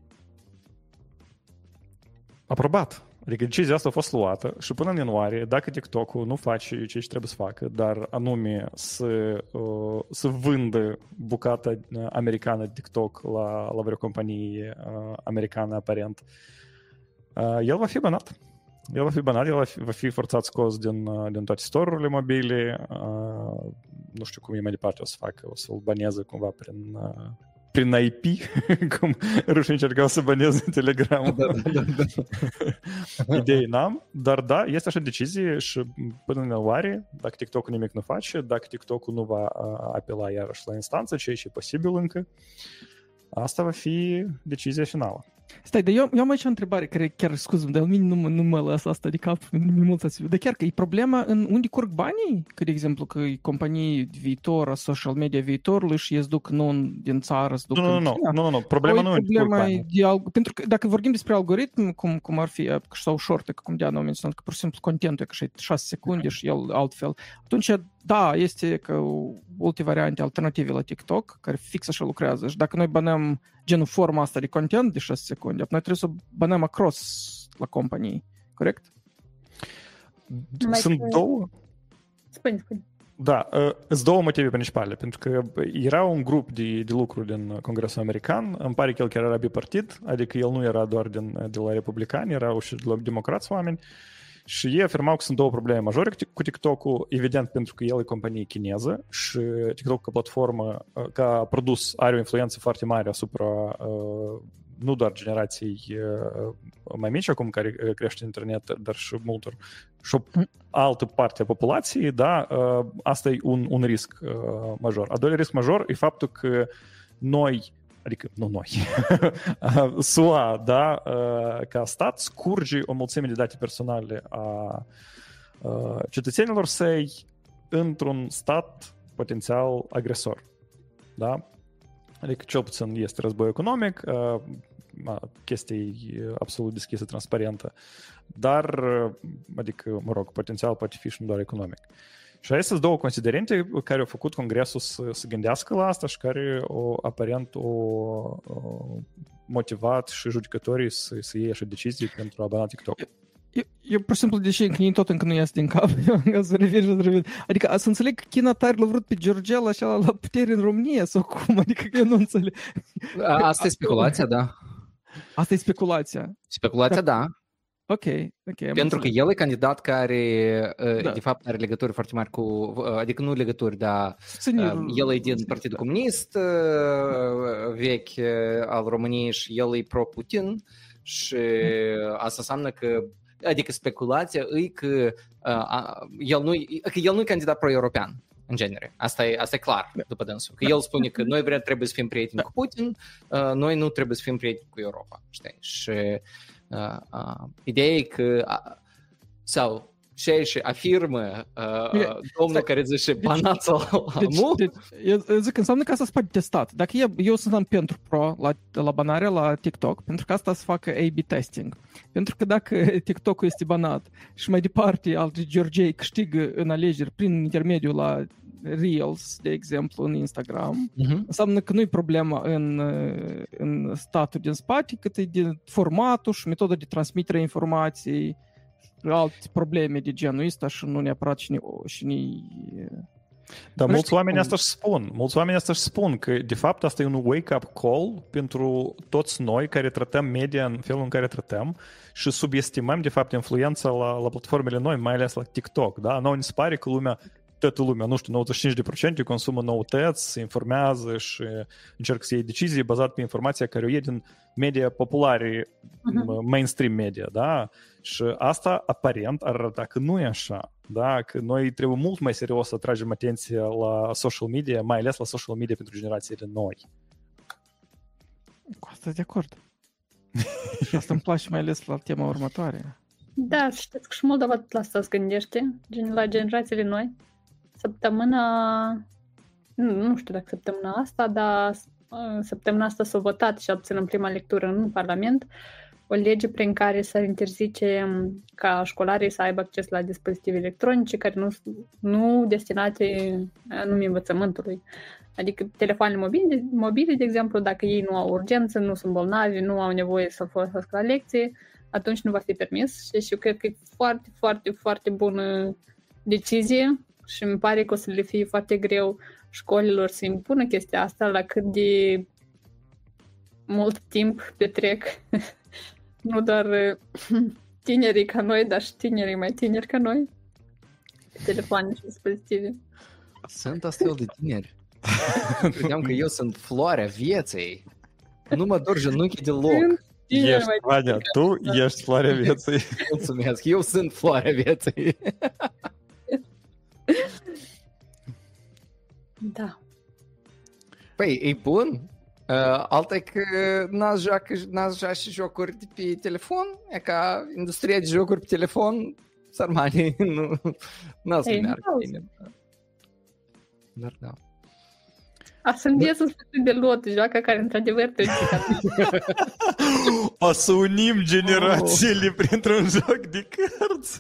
aprobat. Adică decizia asta a fost luată și până în ianuarie, dacă TikTok-ul nu face ce trebuie să facă, dar anume să, uh, să vândă bucata americană de TikTok la, la vreo companie uh, americană aparent, uh, el va fi banat. El va fi banat, el va fi, va fi forțat scos din, uh, din toate store-urile mobile, uh, nu știu cum e mai departe o să facă, o să-l baneze cumva prin, prin I P, cum rușii încercau să baneze Telegram. Da, da, da, da. Idei n-am, dar da, este așa decizie și până în ianuarie, dacă TikTok-ul nimic nu face, dacă TikTok-ul nu va apela iarăși la instanță, ceea ce e posibil încă, asta va fi decizia finală. Stai, dar eu, eu am aici o întrebare, care chiar, scuză-mă, dar nu, nu mă lăsă asta de cap, nu mi-e mult să dar chiar că e problema în unde curg banii? Că, de exemplu, că companii viitor, social media viitorului și îți duc nu din țară, îți duc nu, în nu, China. Nu, nu, nu, problema nu e unde curg banii. De alg... Pentru că dacă vorbim despre algoritm, cum, cum ar fi, sau short, cum Diana a menționat, că pur și simplu contentul e că și șase secunde și el altfel, atunci, da, este că multe variante alternative la TikTok, care fix așa lucrează. Și dacă noi banăm genul forma asta de content de șase secunde, noi trebuie să banăm across la companii, corect? Mai Sunt că... două. Spune, spune. Da, sunt două motive principale, pentru că era un grup de, de lucru din Congresul American, îmi pare că el chiar era bipartit, adică el nu era doar din, de la republicani, erau și de la democrați oameni, și ei afirmau că sunt două probleme majore cu TikTok-ul, evident pentru că el e companie chineză și TikTok ca platformă, ca produs, are o influență foarte mare asupra nu doar generației mai mici acum care crește internet, dar și multor și o altă parte a populației, da, asta e un, un risc major. A doilea risc major e faptul că noi, adică nu noi, S U A, da, ca stat, scurge o mulțime de date personale a cetățenilor săi într-un stat potențial agresor, da? Adică cel puțin este război economic, chestia e absolut deschisă, transparentă, dar, adică, mă rog, potențial poate fi și nu doar economic. Și astea sunt două considerente care au făcut Congresul să se gândească la asta și care o, aparent o, o motivat și judecătorii să, să iei așa decizii pentru a bana TikTok. Eu, eu pur și simplu, deși încă tot încă nu ies din cap, eu să revin și să revin. Adică să înțeleg că China tare l-a vrut pe Georgiel așa la putere în România sau cum? Adică că eu nu înțeleg. Asta e speculația, da. Asta e speculația. Speculația, da. Ok, ok. Pentru că el e candidat care, da. De fapt, are legături foarte mari cu, adică nu legături, dar Senior. El e din Partidul Comunist vechi al României și el e pro-Putin și asta înseamnă că, adică speculația e că el nu că el nu e candidat pro-european, în genere. Asta e, asta e clar, după dânsul. Că el spune că noi vrem, trebuie să fim prieteni cu Putin, noi nu trebuie să fim prieteni cu Europa, știi? Și Uh, uh, ideea e că uh, sau și și afirmă uh, uh, domnul care zice banați deci, deci, eu zic, înseamnă că asta se poate testat. Dacă eu, eu sunt pentru pro la, la banarea la TikTok, pentru că asta să facă A B testing. Pentru că dacă TikTok-ul este banat și mai departe alții Georgiei câștigă în alegeri prin intermediul la Reels, de exemplu, în Instagram, uh-huh. înseamnă că nu e problema în, în statul din spate, cât e din formatul și metoda de transmitere a informației, alte probleme de genul ăsta și nu neapărat și, și ni... Dar mulți cum... oameni asta își spun, mulți oameni asta își spun că de fapt asta e un wake-up call pentru toți noi care tratăm media în felul în care tratăm și subestimăm de fapt influența la, la platformele noi, mai ales la TikTok, da? Noi ne se pare că lumea toată lumea, nu știu, nouăzeci și cinci la sută consumă noutăți, se informează și încercă să iei decizii bazate pe informația care o iei din media populare, uh-huh. mainstream media, da? Și asta aparent ar arăta că nu e așa, da? Că noi trebuie mult mai serios să atragem atenția la social media, mai ales la social media pentru generațiile noi. Cu asta de acord. Și asta îmi place mai ales la tema următoare. Da, știți că și Moldova tot la asta se gândește, la generațiile noi. Săptămâna, nu, nu știu dacă săptămâna asta, dar săptămâna asta s-a votat și a obținut în prima lectură în Parlament o lege prin care să interzice ca școlarii să aibă acces la dispozitive electronice care nu sunt nu destinate anumii învățământului. Adică telefoanele mobile, mobile, de exemplu, dacă ei nu au urgență, nu sunt bolnavi, nu au nevoie să folosească la lecție, atunci nu va fi permis. Și eu cred că e foarte, foarte, foarte bună decizie și îmi pare că o să le fie foarte greu școlilor să impună chestia asta la cât de mult timp petrec. Nu doar tinerii ca noi, dar și tinerii mai tineri ca noi. Telefoane și dispozitive. Sunt astfel de tineri. Credeam că eu sunt floarea vieții. Nu mă dor genunchii deloc. Ești, Vania, tu ești floarea vieții. Mulțumesc, eu sunt floarea vieții. Da. Păi, e bun. Uh, alta e că n-ați joacă, n-ați joacă și jocuri de pe telefon. E ca industria de jocuri pe telefon, sarmanii, nu, n-ați să meargă bine. Dar da. A să înviețul sfârșit de lot, joacă care într-adevăr te O să unim generațiile oh. printr-un joc de cărți.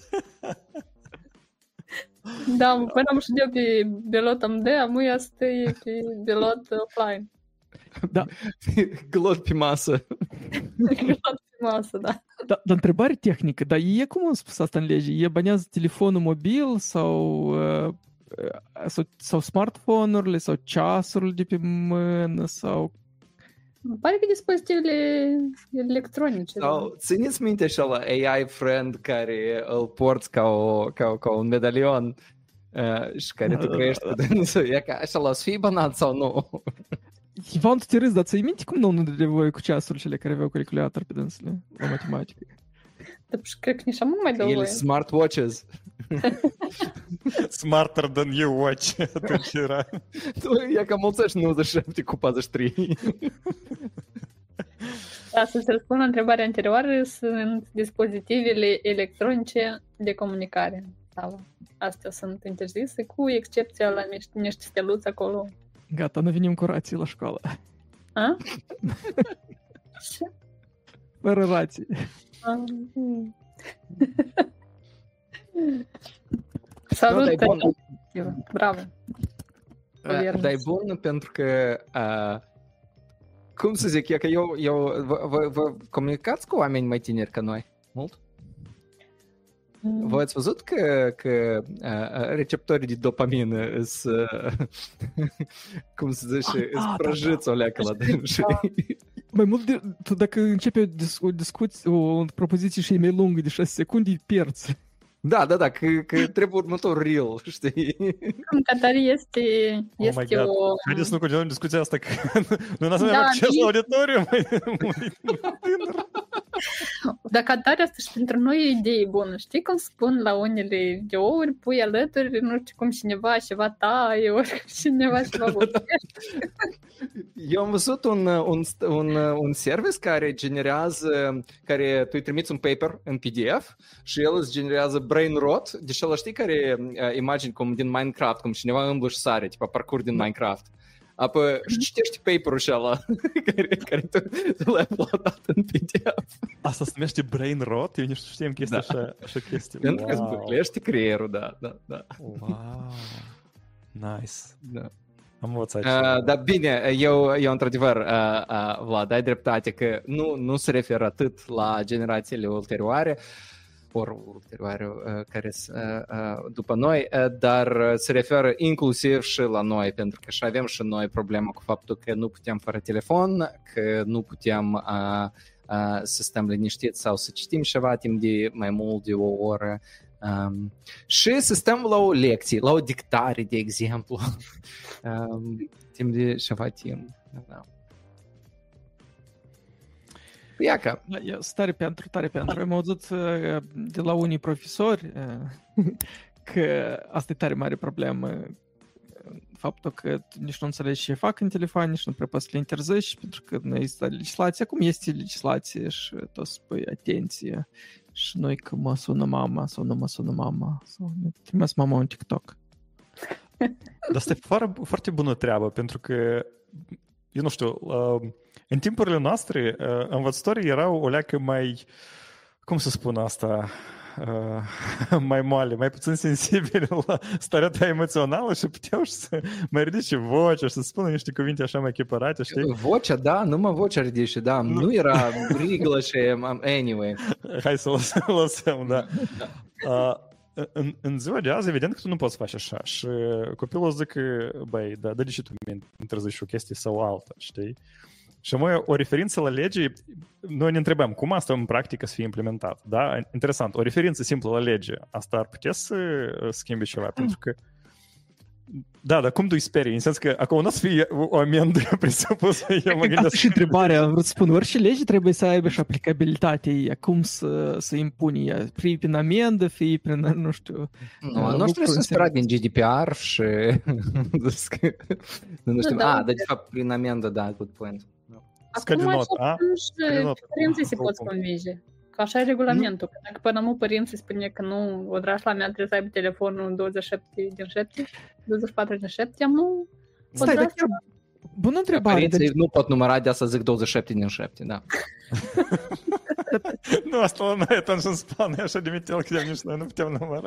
Da, până am și eu pe Belot am de, amu asta e pe Belot offline. Da. Glot pe masă. Glot pe masă, da. Da, dar întrebare tehnică, dar e cum am spus asta în lege? E banează telefonul mobil sau, uh, sau, sau smartphone-urile sau ceasurile de pe mână sau... Îmi pare că dispozitivele electronice. Sau da. țineți minte așa la A I friend care îl porți ca, o, ca, ca un medalion uh, și care tu crești cu dânsul. E ca așa la să fii banat sau nu? Ivan, tu te râzi, dar ți-ai minte cum nu nu de voi cu ceasurile cele care aveau calculator pe dânsele la matematică? Da, și cred că nici am nu mai dă voie. Ele smartwatches. Smarter than you watch. Atunci era. E ca mulțești nouăzeci și șapte cu patruzeci și trei. Da, să-ți răspund la întrebarea anterioară, sunt dispozitivele electronice de comunicare. Sau astea sunt interzise, cu excepția la niște, niște steluți acolo. Gata, nu venim cu rații la școală. A? Fără rații. Salut! No, bun. Bravo! Dar e bun pentru că uh, cum să zic, e că eu, eu vă, vă, vă comunicați cu oameni mai tineri ca noi? Mult? Mm. Voi ați văzut că, că uh, receptorii de dopamină sunt, uh, cum să zice, ah, sunt prăjiți o leacă la dânsi. Mai mult, de, tu dacă începe o, dis- o discuție, o propoziție și e mai lungă de șase secunde, îi pierzi. Da, da, da, că, că trebuie următor reel, știi? În Qatar este, este oh o... Haideți să nu continuăm discuția asta, că nu n-ați mai acces la auditoriu. Dar Qatar asta și pentru noi e idee bună. Știi cum spun la unele videouri, pui alături, nu știu cum cineva ceva taie, ori cineva ceva vorbește. Eu am văzut un, un, un, un service care generează, care tu îi trimiți un paper în P D F și el îți generează brain rot, deși ăla știi care uh, imagini cum din Minecraft, cum cineva îmblă și sare, tipa parcurs din Minecraft. Apoi și citești paper-ul și ăla care, care tu, tu l-ai uploadat în P D F. Asta se numește brain rot? Eu nici nu știam chestia da. așa, așa chestie. Pentru că îți băclești creierul, da, da, da. Wow, nice. Da. Am învățat. Uh, dar bine, eu, eu într-adevăr, uh, uh, Vlad, ai dreptate că nu, nu se referă atât la generațiile ulterioare, ori ulterioare uh, care sunt uh, uh, după noi, uh, dar se referă inclusiv și la noi, pentru că și avem și noi problema cu faptul că nu putem fără telefon, că nu putem uh, uh, să stăm liniștiți sau să citim ceva timp de mai mult de o oră. Um, și să stăm la o lecție, la o dictare, de exemplu, um, timp de ceva timp. Da. Iaca. Da, eu stare pentru, tare pentru. Am auzit de la unii profesori că asta e tare mare problemă. Faptul că nici nu înțelegi ce fac în telefon, nici nu prea poți să le interzici, pentru că nu există legislație. Acum este legislație și tot spui atenție. Și noi că mă sună mama sau nu mă sună mama sau ne trimis mama un TikTok. Dar asta e foarte, foarte bună treabă, pentru că, eu nu știu, în timpurile noastre, învățătorii erau o leacă mai, cum să spun asta, mai moale, mai puțin sensibili la starea ta emoțională și puteau și să mai ridice vocea și să spună niște cuvinte așa mai echipărate, știi? Vocea, da, numai vocea ridice, da, nu, nu era riglă și anyway. Hai să lăsăm, lăsăm da. Uh, în, în ziua de azi, evident că tu nu poți face așa și copilul zic că, băi, da, dă de ce tu mi întârzi o chestie sau alta, știi? Și mai o referință la lege, noi ne întrebăm cum asta în practică să fie implementat. Da? Interesant, o referință simplă la lege, asta ar putea să schimbe ceva, pentru că Da, dar cum tu îi sperii? În sens că acum nu o să fie o amendă presupusă, eu mă Asta gândesc. și întrebarea, vreau să spun, orice lege trebuie să aibă și aplicabilitatea ei, cum să, să impuni ea, fie prin amendă, fie prin, nu știu... Nu, nu știu să spera din G D P R și... nu știu, Da, a, dar de fapt prin amendă, da, good point. Scade Acum not, a? Scade și not. părinții se pot Oricum. convinge. Că așa e regulamentul. Că dacă până nu părinții spune că nu, o dragi la mea trebuie să aibă telefonul douăzeci și șapte din șapte, douăzeci și patru din șapte, nu... Stai, dar chiar bună întrebare. Părinții Deci, nu pot număra, de asta zic douăzeci și șapte din șapte, da. Nu, asta la noi atunci în Spania e așa de mitel că nici noi nu putem număra.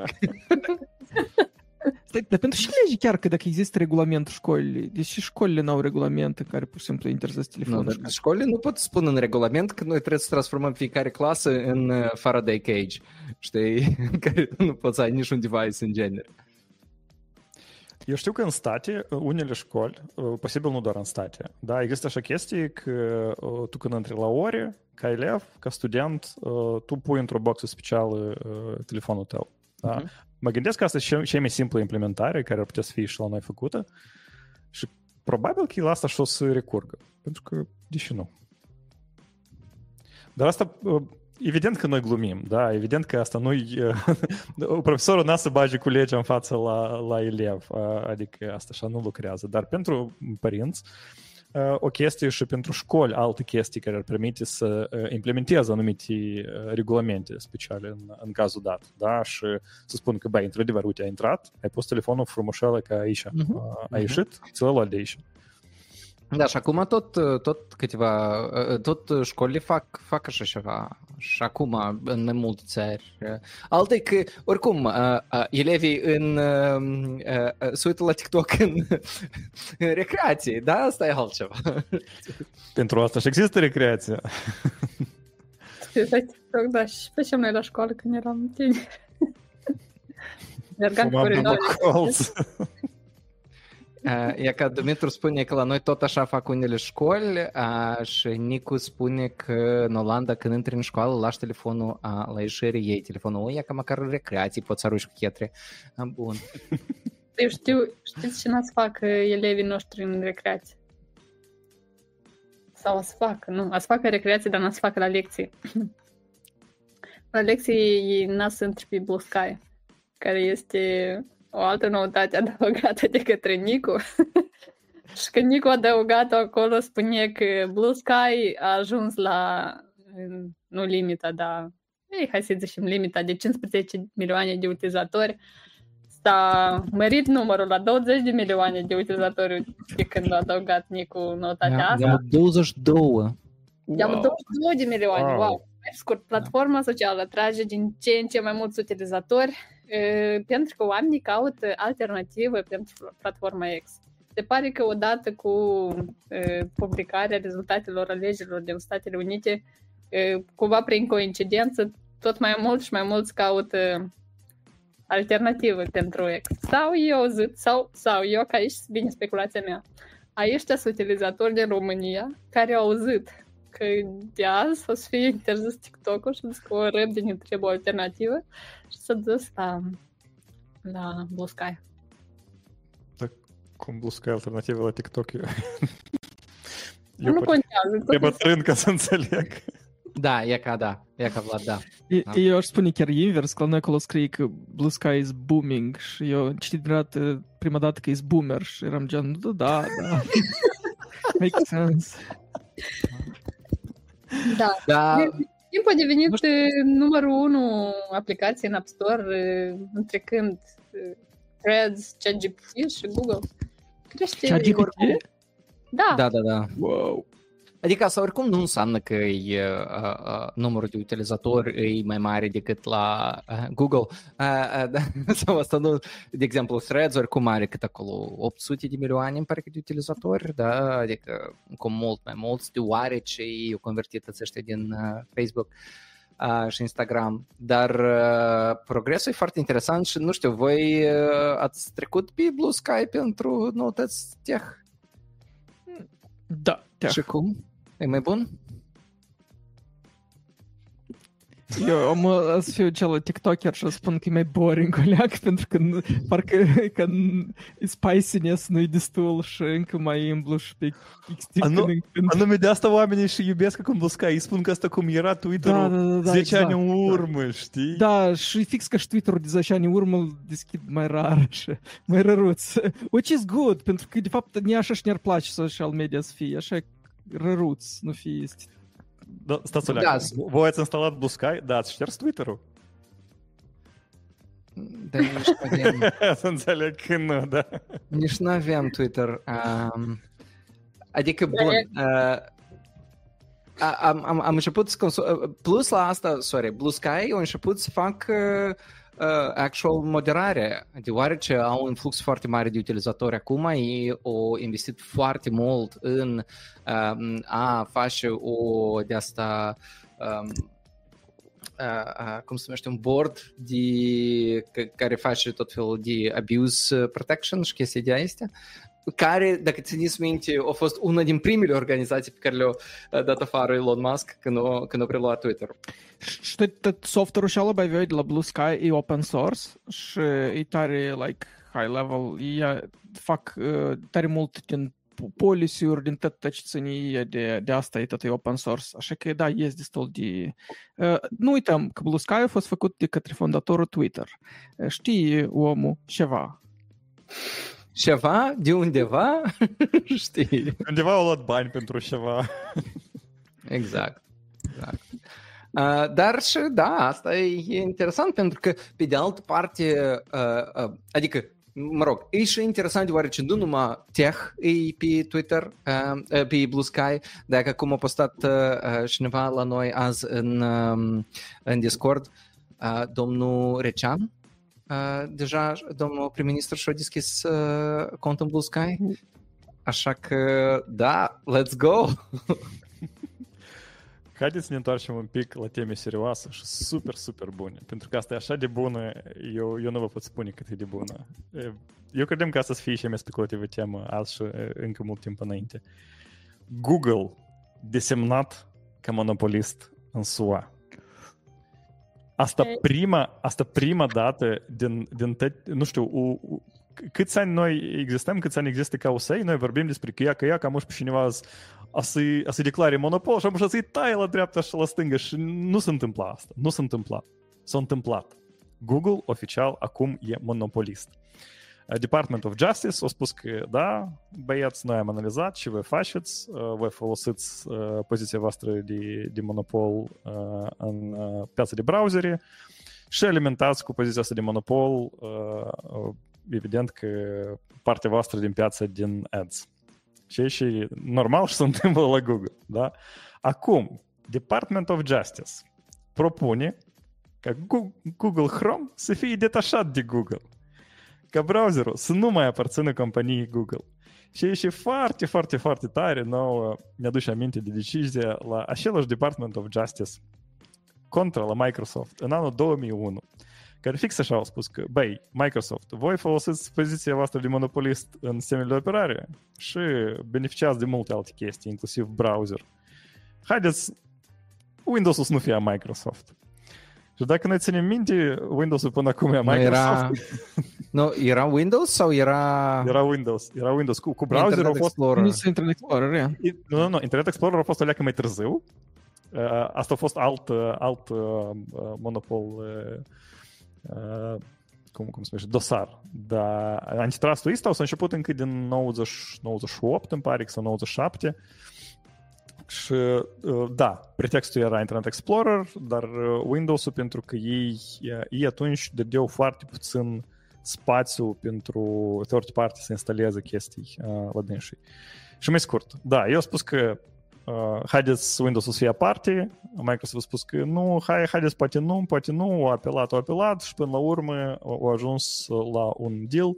stai, dar pentru și lege chiar că dacă există regulamentul școlii, deci și școlile n-au regulamente care pur și simplu interzis Nu, telefonul. dar școlile nu pot spune în regulament că noi trebuie să transformăm fiecare clasă în uh, Faraday cage, știi, care nu poți să ai niciun device în genere. Eu știu că în state, unele școli, posibil nu doar în state, da, există așa chestii că tu când intri la ore, ca elev, ca student, tu pui într-o boxă specială telefonul tău. Da? Uh-huh. Mă gândesc că asta e cea mai simplă implementare care ar putea să fie și la noi făcută și probabil că la asta și o să recurgă, pentru că, deși nu. Dar asta... Evident că noi glumim, da, evident că asta nu-i... Profesorul n-a să bage cu legea în față la, la elev, adică asta așa nu lucrează. Dar pentru părinți, o chestie și pentru școli, alte chestii care ar permite să implementeze anumite regulamente speciale în, în cazul dat, da, și să spun că, băi, într-adevăr, uite, ai intrat, ai pus telefonul frumușeală ca aici, uh-huh. a ieșit, ți-l luat de aici. Da, și acum tot, tot câteva, tot școlile fac, fac așa ceva. Și acum, în mai multe țări. Alte că, oricum, elevii în, se uită la TikTok în, în recreație, da? Asta e altceva. Pentru asta și există recreația. TikTok, da, și facem noi la școală când eram tineri. Mergam pe coridoare. E ca Dumitru spune că la noi tot așa fac unele școli și Nicu spune că în Olanda când intri în școală lași telefonul la ieșire, iei telefonul, e ca măcar în recreații poți să arunci cu chetre. Bun. Eu știu, știți ce n-ați fac elevii noștri în recreație? Sau să facă, nu, ați facă recreație, dar n-ați facă la lecții. La lecții n-ați să intri pe Blue Sky, care este... o altă noutate adăugată de către Nicu. Și când Nicu a adăugat-o acolo, spune că Blue Sky a ajuns la, nu limita, dar, ei, hai să zicem limita de cincisprezece milioane de utilizatori. S-a mărit numărul la douăzeci de milioane de utilizatori de când a adăugat Nicu noutatea asta. Am douăzeci și doi. I-am Wow. douăzeci și doi de milioane, wow. wow. Mai scurt, platforma socială atrage din ce în ce mai mulți utilizatori pentru că oamenii caută alternativă pentru platforma X. Se pare că odată cu uh, publicarea rezultatelor alegerilor din Statele Unite, uh, cumva prin coincidență, tot mai mult și mai mulți caută alternativă pentru X. Sau eu zic, sau, sau eu, că aici vine speculația mea, aici sunt utilizatori din România care au auzit că de azi o să fie interzis TikTok-ul și zic că o răb de ne trebuie o alternativă și să dus la, la Blue Sky. Da, cum Blue Sky alternativă la TikTok? Eu, eu nu contează. E bătrân ca să înțeleg. Da, e ca da, e ca Vlad, da. E, eu aș spune chiar invers, că la noi acolo scrie că Blue Sky is booming și eu am citit dată, prima dată că e boomer și eram gen, da, da, da. Make sense. Da. Da. Timpul a devenit numărul unu aplicație în App Store, întrecând Threads, ChatGPT și Google. Crește ChatGPT? Da. Da, da, da. Wow. Adică asta oricum nu înseamnă că e, uh, uh, numărul de utilizatori e mai mare decât la uh, Google. Uh, uh, da, sau asta nu, de exemplu, Threads oricum are cât acolo opt sute de milioane, îmi pare că de utilizatori, da, adică cu mult mai mulți, deoarece e convertit ăștia din uh, Facebook uh, și Instagram. Dar uh, progresul e foarte interesant și nu știu, voi uh, ați trecut pe Blue Sky pentru noutăți tech? Da, tech. Și cum? E mai bun? Eu am uh, să fiu celălalt TikToker și o spun că e mai boring o leac, pentru că nu, parcă că spiciness nu-i destul și încă mai îmblu și pe X-Tip. Anu, anume de asta oamenii și iubesc acum Blue Sky. Îi spun că asta cum era Twitter-ul da, da, da, da, zece exact, ani în urmă, știi? Da, și fix ca și Twitter-ul de zece ani în urmă îl deschid mai rar și mai răruț. Which is good, pentru că de fapt ni așa și ne-ar place social media să fie, așa răruț, nu fie... Da, stați o leacă. Da. Voi ați instalat Blue Sky? Da, ați șters Twitter-ul? Da, nici nu avem. Să înțeleg că nu, da. Nici nu avem Twitter. Um, adică, bun, uh, am, am, am început să consum... Plus la asta, sorry, Blue Sky au început să fac uh, uh, actual moderare, deoarece au un flux foarte mare de utilizatori acum, ei au investit foarte mult în uh, a face o de asta... Um, Uh, uh, cum se numește, un board de, c- care face tot felul de abuse protection și chestii de astea, care, dacă țineți minte, a fost una din primele organizații pe care le-au dat afară Elon Musk când a, când a preluat Twitter. Și tot software-ul și ala de la Blue Sky e open source și e tare, like, high level, e, fac uh, tare mult din policy-uri, din tot cetățenie de, de asta e tot e open source. Așa că, da, este destul de... Uh, nu uităm că Blue Sky a fost făcut de către fondatorul Twitter. Uh, știi omul ceva? Ceva? De undeva? Știi? Undeva au luat bani pentru ceva. Exact. Exact. Uh, dar și, da, asta e interesant pentru că, pe de altă parte, uh, uh, adică mă rog, e și interesant deoarece nu numai tech e pe Twitter, uh, pe Blue Sky, dacă cum a postat uh, cineva la noi azi în, um, în Discord, uh, domnul Recean, uh, deja domnul prim-ministru și-a deschis uh, cont în Blue Sky, așa că da, let's go! Haideți să ne întoarcem un pic la teme serioase și super, super bune. Pentru că asta e așa de bună, eu, eu nu vă pot spune cât e de bună. Eu credem că asta să fie și mai speculativă temă azi și încă mult timp înainte. Google desemnat ca monopolist în S U A. Asta prima, asta prima dată din, din tăi, nu știu, u, u, câți ani noi existăm, câți ani există ca U S A I, noi vorbim despre că ea, că ea, că am pe cineva a să-i, a să declare monopol și am să-i taie la dreapta și la stângă și nu se întâmpla asta. Nu s-a întâmplat. S-a întâmplat. Google oficial acum e monopolist. Department of Justice a spus că da, băieți, noi am analizat și voi faceți, voi folosiți poziția voastră de, de monopol în piața de browsere și alimentați cu poziția asta de monopol, evident că partea voastră din piață din ads. Și e și normal și se întâmplă la Google. Da? Acum, Department of Justice propune ca Google Chrome să fie detașat de Google. Ca browserul să nu mai aparțină companiei Google. Și e și foarte, foarte, foarte tare nouă ne aduce aminte de decizia la același Department of Justice contra la Microsoft în anul două mii unu, care fix așa au spus că, băi, Microsoft, voi folosiți poziția voastră de monopolist în sistemele de operare și beneficiați de multe alte chestii, inclusiv browser. Haideți, Windows-ul să nu fie a Microsoft. Și dacă noi ținem minte, Windows-ul până acum e a Microsoft. Era, nu, era Windows sau era... Era Windows. Era Windows. Cu, cu browser-ul a fost... Nu este Internet Explorer, ea. Nu, nu, nu. Internet Explorer a fost o leacă mai târziu. Uh, asta a fost alt, alt uh, monopol... Uh, Uh, cum, cum se numește, dosar. Dar antitrustul ăsta s-a început încă din nouăzeci, nouăzeci și opt, îmi pare, sau nouăzeci și șapte. Și uh, da, pretextul era Internet Explorer, dar uh, Windows-ul, pentru că ei, ei atunci dădeau foarte puțin spațiu pentru third party să instaleze chestii uh, la dânsii. Și mai scurt, da, eu am spus că Uh, haideți Windows-ul să fie aparte, Microsoft a spus că nu, hai, haideți poate nu, poate nu, a apelat, a apelat și până la urmă a ajuns la un deal.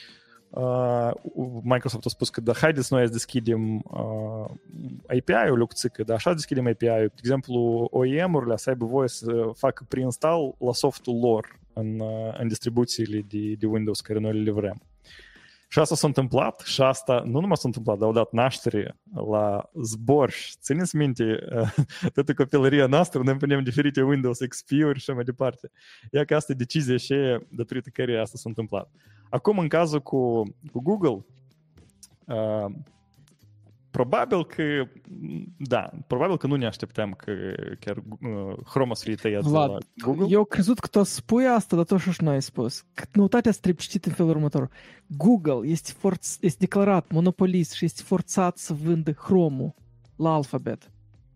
Uh, Microsoft a spus că da, haideți noi să deschidem uh, A P I-ul, lucruțică, da, așa deschidem A P I-ul. De exemplu, O E M-urile să aibă voie să facă preinstall la softul lor în, uh, în distribuțiile de, de Windows care noi le livrăm. Și asta s-a întâmplat și asta nu numai s-a întâmplat, dar au dat naștere la Zborș. Țineți minte, toată copilăria noastră, noi punem diferite Windows X P-uri și mai departe. Ia că asta e decizia și datorită care asta s-a întâmplat. Acum, în cazul cu, cu Google, uh, probabil că, da, probabil că nu ne așteptăm că chiar uh, Chrome o să fie tăiat de la Google. Eu crezut că tu o să spui asta, dar totuși nu ai spus. Noutatea trebuie citit în felul următor. Google este, forț, este declarat monopolist și este forțat să vândă Chrome-ul la Alphabet.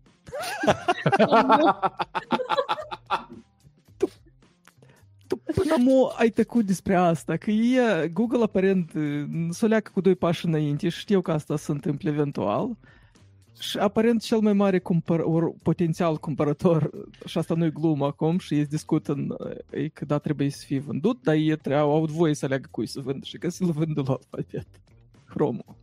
tu, tu până mu ai tăcut despre asta, că e, Google aparent s-o leacă cu doi pași înainte și știu că asta se întâmplă eventual. Și aparent cel mai mare cumpăr, or, potențial cumpărător, și asta nu e glumă acum, și ei discută în, e, că da, trebuie să fie vândut, dar ei au avut voie să aleagă cui să vândă și că să-l vândă la Alphabet. Chrome-ul.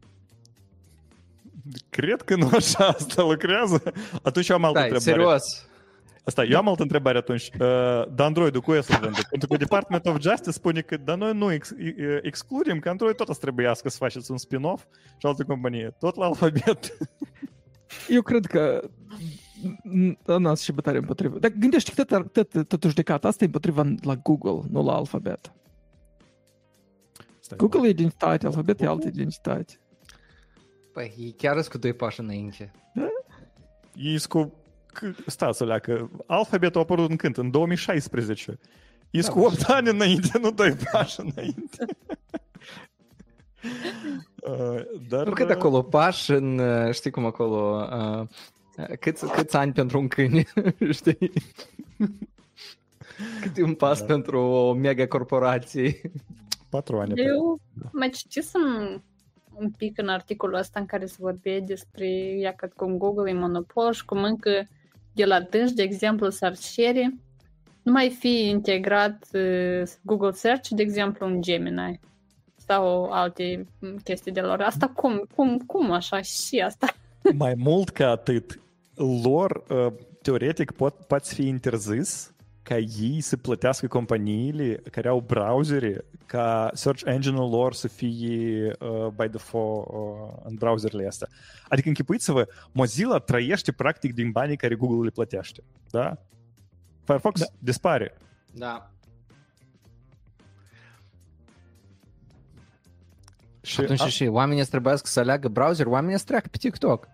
Cred că nu așa asta lucrează. Atunci eu am altă Stai, întrebare. serios. Asta, eu am altă întrebare atunci. Uh, dar Android-ul cu e să vândă? Pentru că Department of Justice spune că dar noi nu ex- excludem că Android tot o să trebuiască să faceți un spin-off și altă companie. Tot la Alphabet. Eu cred că n-ați și bătare împotriva. Dar gândește că tot judecata asta e împotriva la Google, nu la Alphabet. Stai, Google e identitate, Alphabet e altă identitate. Păi, ei chiar sunt cu doi pași înainte. ei cu... Stați să leacă. Alphabet a apărut în când? În două mii șaisprezece. Ei Da, cu opt ani înainte, nu doi pași înainte. uh, dar... Nu cât acolo pași în, știi cum acolo, uh, câți, câți ani pentru un câine, știi? Cât e un pas da. pentru o mega corporație. Patru ani. Eu mai citisem un pic în articolul ăsta în care se vorbea despre ea că cum Google e monopol și cum încă de la dânși, de exemplu, s-ar cere nu mai fi integrat uh, Google Search, de exemplu, în Gemini sau alte chestii de lor. Asta cum? Cum, cum așa și asta? Mai mult ca atât, lor, uh, teoretic, pot, poate fi interzis ca ei să plătească companiile care au browsere, ca search engine-ul lor să fie uh, by default uh, în browserele astea. Adică închipuiți-vă, Mozilla trăiește practic din banii care Google le plătește. Da? Firefox da. dispare. Da. Și atunci a... și oamenii îți trebuie să aleagă browser, oamenii îți treacă pe TikTok.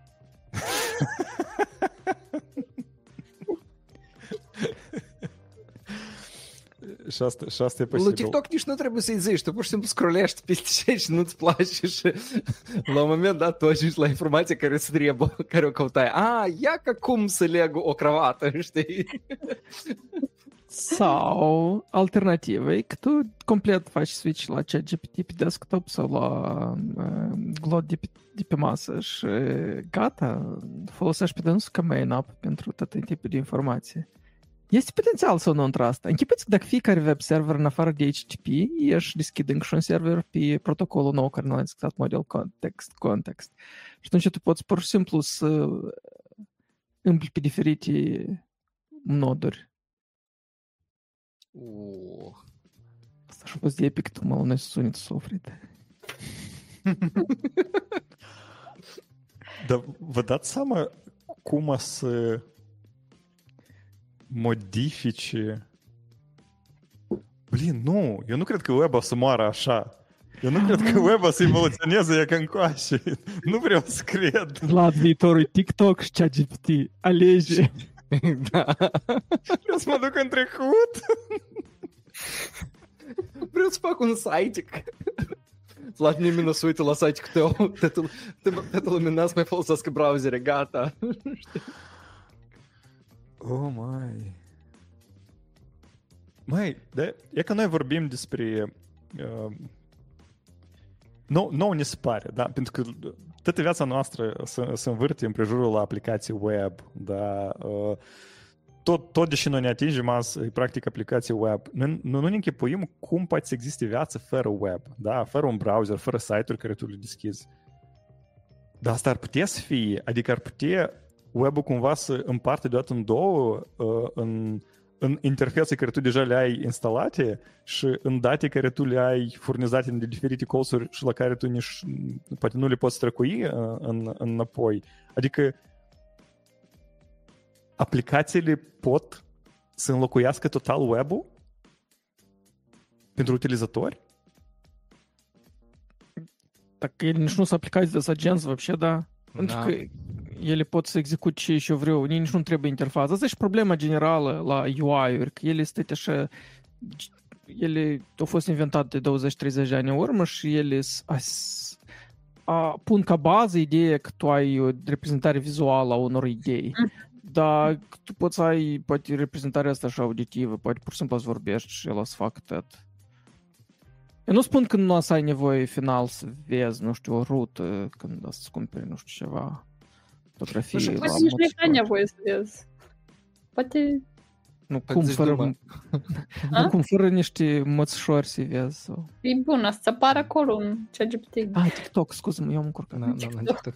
Și asta, și asta e posibil. La TikTok nici nu trebuie să-i zici, tu pur și simplu scrollești peste ce și nu-ți place și la un moment dat tu ajungi la informația care îți trebuie, care o căutai. A, ia că cum să leg o cravată, știi? Sau alternativă e că tu complet faci switch la ChatGPT pe desktop sau la uh, Glot de pe, de pe masă și gata, folosești pe dânsul ca main app pentru tot tipul de informații. Este potențial sau nu între asta? Închipuiți că dacă fiecare web server în afară de H T T P ești deschid încă și un server pe protocolul nou care nu l-ai discutat, model context, context. Și atunci tu poți pur și simplu să împli pe diferite noduri. Uh. Asta și-a fost de epic, tu mă lănăi să suni, tu sufrit. Dar vă dați seama cum o să modifice... Blin, nu, eu nu cred că web o să moară așa. Eu nu cred că web o să evoluționeze ea ca încoace. Nu vreau să cred. Vlad, viitorul TikTok și ChatGPT. Alege. Da. Vreau să mă duc în trecut. Vreau să fac un site. Vlad, nimeni nu se uită la site-ul tău. Toată lumea n-a să mai folosească browsere, gata. Oh, mai. Mai, de, e că noi vorbim despre... Uh, nou, nou ne se pare, da? Pentru că toată viața noastră se, se învârte împrejurul la aplicații web, da? Uh, tot, tot deși noi ne atingem azi, e practic aplicații web, noi nu, nu ne închipuim cum poate să existe viață fără web, da? Fără un browser, fără site-uri care tu le deschizi. Dar asta ar putea să fie, adică ar putea web-ul cumva să împarte deodată în două, uh, în în interfețe care tu deja le-ai instalate și în date care tu le-ai furnizate de diferite colțuri și la care tu nici, poate nu le poți străcui în, înapoi. Adică aplicațiile pot să înlocuiască total web-ul pentru utilizatori? Так ele nici nu sunt aplicații de agenți, вообще, da. Pentru Da. că ele pot să execute ce și eu vreau, nici nu trebuie interfață. Asta e și problema generală la U I-uri, că ele sunt așa, ele au fost inventate de douăzeci treizeci de ani în urmă și ele s- a, pun ca bază ideea că tu ai o reprezentare vizuală a unor idei. Dar tu poți să ai, poate, reprezentarea asta și auditivă, poate pur și simplu să vorbești și el o să facă tot. Eu nu spun că nu o să ai nevoie final să vezi, nu știu, o rută când o să-ți cumperi, nu știu, ceva, fotografii. Nu știu, la poate nici nu ai motocicletă. nevoie să vezi. Poate... Nu, Poate cum zici fără, numai. nu, cum fără niște mățișori să vezi. Sau... E bun, asta să apară acolo în ChatGPT. Ah, TikTok, scuze-mă, eu am încurcat. Da, da, da, TikTok.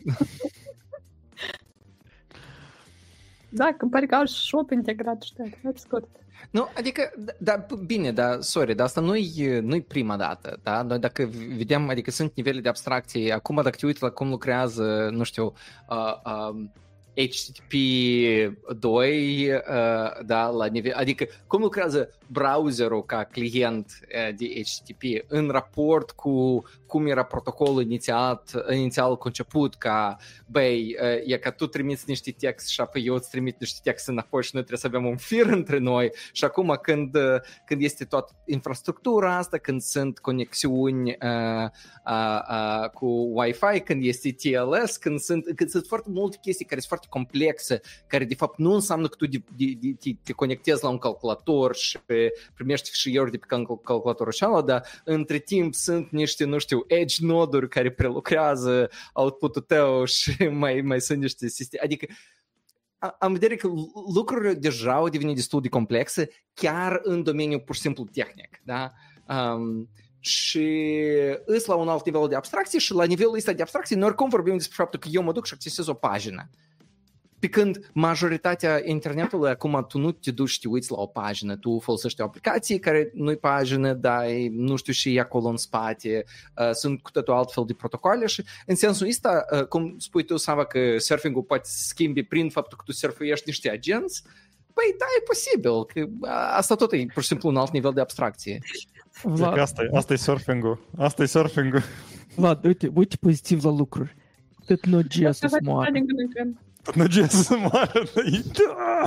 Da, că pare că au și shop integrat, știu, pe scurt. Nu, adică, da, bine, dar, sorry, dar asta nu-i, nu-i prima dată, da? Noi dacă vedem, adică sunt nivele de abstracție, acum dacă te uiți la cum lucrează, nu știu, uh, um, H T T P doi, uh, da, la nivel, adică cum lucrează browserul ca client uh, de H T T P în raport cu cum era protocolul inițiat, inițial conceput ca, băi, uh, e că tu trimiți niște text și apoi eu îți trimit niște text înapoi și noi trebuie să avem un fir între noi și acum când, uh, când este toată infrastructura asta, când sunt conexiuni uh, uh, uh, cu Wi-Fi, când este T L S, când sunt, când sunt foarte multe chestii care sunt foarte complexe, care de fapt nu înseamnă că tu de, de, de, te, te conectezi la un calculator și primești fișieri de pe calculatorul cealaltă, dar între timp sunt niște, nu știu, edge noduri care prelucrează output-ul tău și mai, mai sunt niște sisteme. Adică am vedere că lucrurile deja au devenit destul de complexe, chiar în domeniul pur și simplu tehnic, da? Um, și îs la un alt nivel de abstracție și la nivelul ăsta de abstracție noi oricum vorbim despre faptul că eu mă duc și accesez o pagină. Pe când majoritatea internetului acum tu nu te duci și te uiți la o pagină, tu folosești o aplicație care nu-i pagină, dar nu știu și e acolo în spate, uh, sunt cu totul altfel de protocoale și în sensul ăsta, uh, cum spui tu, Sava, că surfing-ul poate schimbi prin faptul că tu surfuiești niște agenți, păi da, e posibil, că uh, asta tot e pur și simplu un alt nivel de abstracție. Vlad, Asta e, asta e surfing-ul. Asta e surfing-ul. Vlad, uite, uite pozitiv la lucruri. Tot Node.js-ul să moară. Nu ce să moară. Da!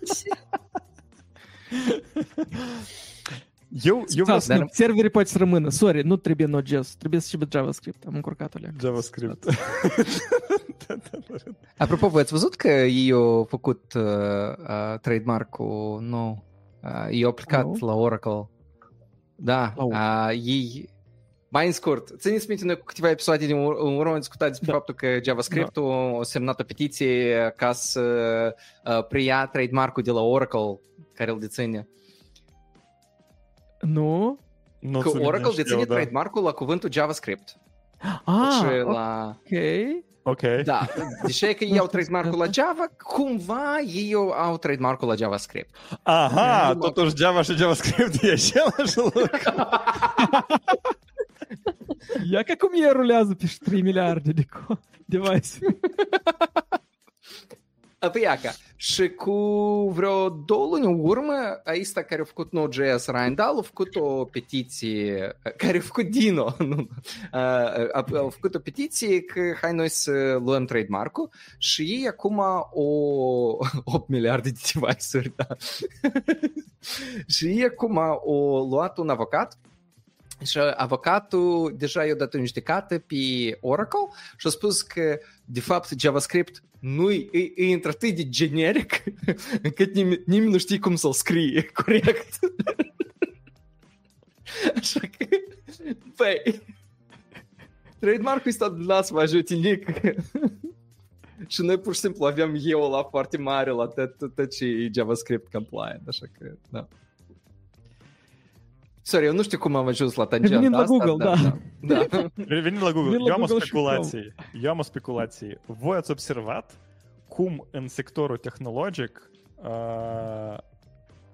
Eu, eu vreau să... Dar... Serverii poate să rămână. Sorry, nu trebuie Node.js. Trebuie să și JavaScript. Am încurcat-o leac. JavaScript. Apropo, voi ați văzut că ei au făcut uh, uh, trademark-ul nou? Uh, ei au aplicat Oh. la Oracle. Da, Oh. uh, ei... Mai în scurt, țineți minte, noi cu câteva episoade din ur- în urmă am discutat despre Da. faptul că JavaScript-ul a semnat o petiție ca să uh, preia trademark-ul de la Oracle, care îl deține. Nu? Nu Că țin Oracle minte, deține știu, da. trademark-ul la cuvântul JavaScript. Ah, Și la... ok. Ok. Da, deși e că ei au trademark-ul la Java, cumva ei au trademark-ul la JavaScript. Aha, Nu, totuși Java și JavaScript e același lucru. Ia ca cum ei rulează pe trei miliarde de co- device. Apoi iaca. Și cu vreo două luni în urmă, ăsta care a făcut Node.js, Ryan Dahl, a făcut o petiție, care a făcut Dino, nu, a, a făcut o petiție că hai noi să luăm trademark-ul și ei acum o opt miliarde de device-uri, da. Și ei acum au luat un avocat și avocatul deja i-a dat o judecată pe Oracle și a spus că de fapt JavaScript nu e, e într-atât de generic încât nimeni, nimeni nu știe cum să-l scrie corect. Așa că, băi, trademark-ul ăsta de nas mă ajute nic. Și noi pur și simplu avem eu la foarte mare la tot, tot ce e JavaScript compliant, așa că, da. Sorry, eu nu știu cum am ajuns la tangenta Revenind la asta. Google, da. da. da. Revenind la Google, Revenind la eu am o Google și speculație. Eu am o speculație. Voi ați observat cum în sectorul tehnologic uh,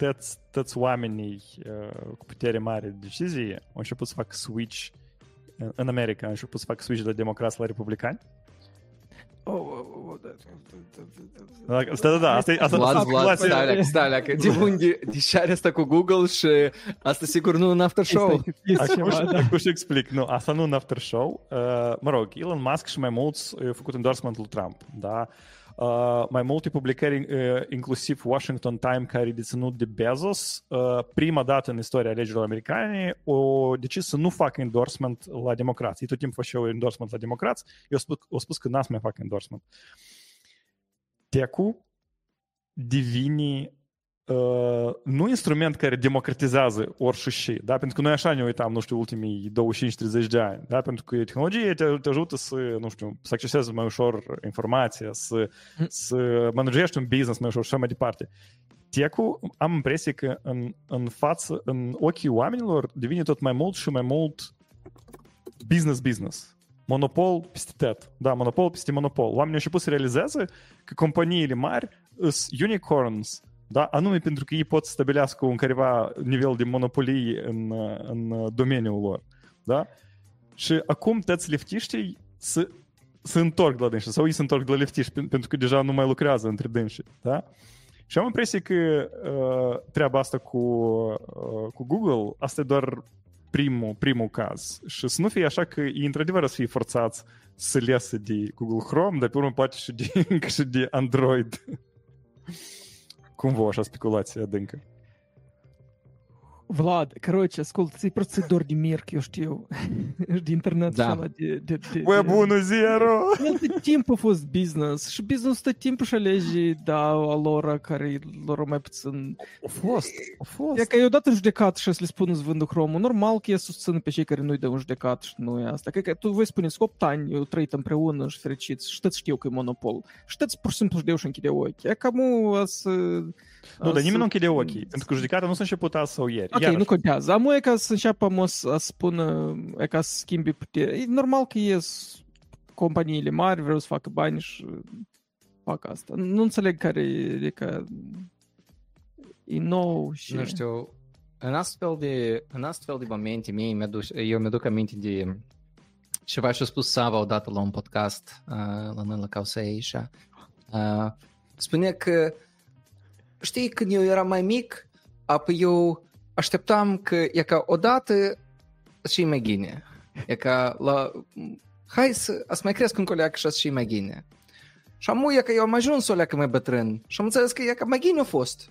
tăți, tăți oamenii uh, cu putere mare de decizie au început să facă switch în, în America, au început să facă switch de la democrați la republicani. Oh, oh, oh, da, Da, da, da, asta e asta, Vlad, asta, Vlad, asta, stai, stai, că de unde, de ce are asta cu Google și asta sigur nu în after show. Acum și explic, nu, asta nu în after show. Uh, mă rog, Elon Musk și mai mulți au făcut endorsement lui Trump, da? Uh, mai multe publicări, uh, inclusiv Washington Times, care e deținut de Bezos, uh, prima dată în istoria alegerilor americane, au decis să nu facă endorsement la democrați. Ei tot timpul făceau endorsement la democrați, eu spus, au spus că n-ați mai fac endorsement. Tech-ul devine uh, nu instrument care democratizează orice, da? Pentru că noi așa ne uitam, nu știu, ultimii douăzeci și cinci treizeci de ani, da? Pentru că tehnologia te, te ajută să, nu știu, să accesezi mai ușor informația, să, mm. să managești un business mai ușor și așa mai departe. Tech-ul, am impresia că în, în față, în ochii oamenilor devine tot mai mult și mai mult business-business. Monopol peste tot. Da, monopol peste monopol. Oamenii au început să realizează că companiile mari sunt unicorns, da? Anume pentru că ei pot să stabilească un careva nivel de monopolie în, în domeniul lor. Da? Și acum toți leftiștii se, se întorc la dânsi, sau ei se întorc la leftiști pentru că deja nu mai lucrează între dânsi. Da? Și am impresia că uh, treaba asta cu, uh, cu Google, asta e doar primul, primul caz. Și să nu fie așa că ei într-adevăr să fie forțați să iasă de Google Chrome, dar pe urmă poate și de, încă și de Android. Cumva așa speculație adâncă. Vlad, короче, ascult, ți-i просто dor de Mirc, eu știu. De internet Da. ăla de... de, de Web unu zero! El tot timpul a fost business și business tot timpul și alege, da, a lor care lor mai puțin... A fost, a fost. E că eu dat în judecat și să le spun să vândă Chrome-ul, normal că e susțin pe cei care nu-i dă în judecat și nu e asta. Cred că tu voi spuneți, opt ani eu trăit împreună și fericiți și tăți știu că e monopol. Și tăți pur și simplu și deu și închide ochii. E cam o să... Nu, dar nimeni nu închide ochii, pentru că judecata nu s-a început azi sau ieri. Ok, Iarăși. nu contează. Am e ca să înceapă o să spună, e ca să schimbi putere. E normal că ies companiile mari, vreau să facă bani și fac asta. Nu înțeleg care e, adică e nou și... Nu știu, în astfel de, în astfel de momente mie, mi-aduc, eu mi-aduc aminte de ceva ce a spus Sava odată la un podcast uh, la noi la Causa Asia. Uh, spunea că știi, când eu eram mai mic, apoi eu așteptam că e ca odată și mai gine. E ca la... Hai să, să mai cresc un coleac și și mai gine. Și amu e că eu am ajuns o leacă mai bătrân. Și am înțeles că e ca mai gine a fost.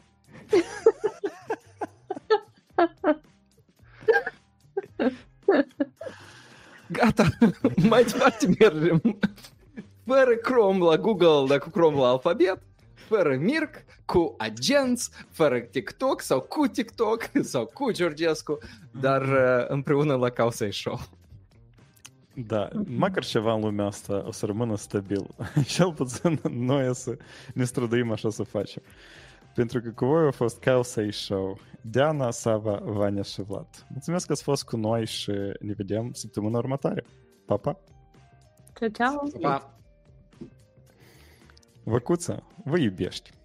Gata, mai departe mergem. Fără Chrome la Google, dar cu Chrome la alfabet. Fără Mirc, cu agenți, fără TikTok sau cu TikTok sau cu Georgescu, dar împreună la Causa Show. Da, măcar ceva în lumea asta o să rămână stabil. Cel puțin noi o să ne străduim așa să facem. Pentru că cu voi a fost Causa Show. Diana, Sava, Vania și Vlad. Mulțumesc că ați fost cu noi și ne vedem săptămâna următoare. Pa, pa! Ciao, ciao! Pa! Văcuță, vă iubești!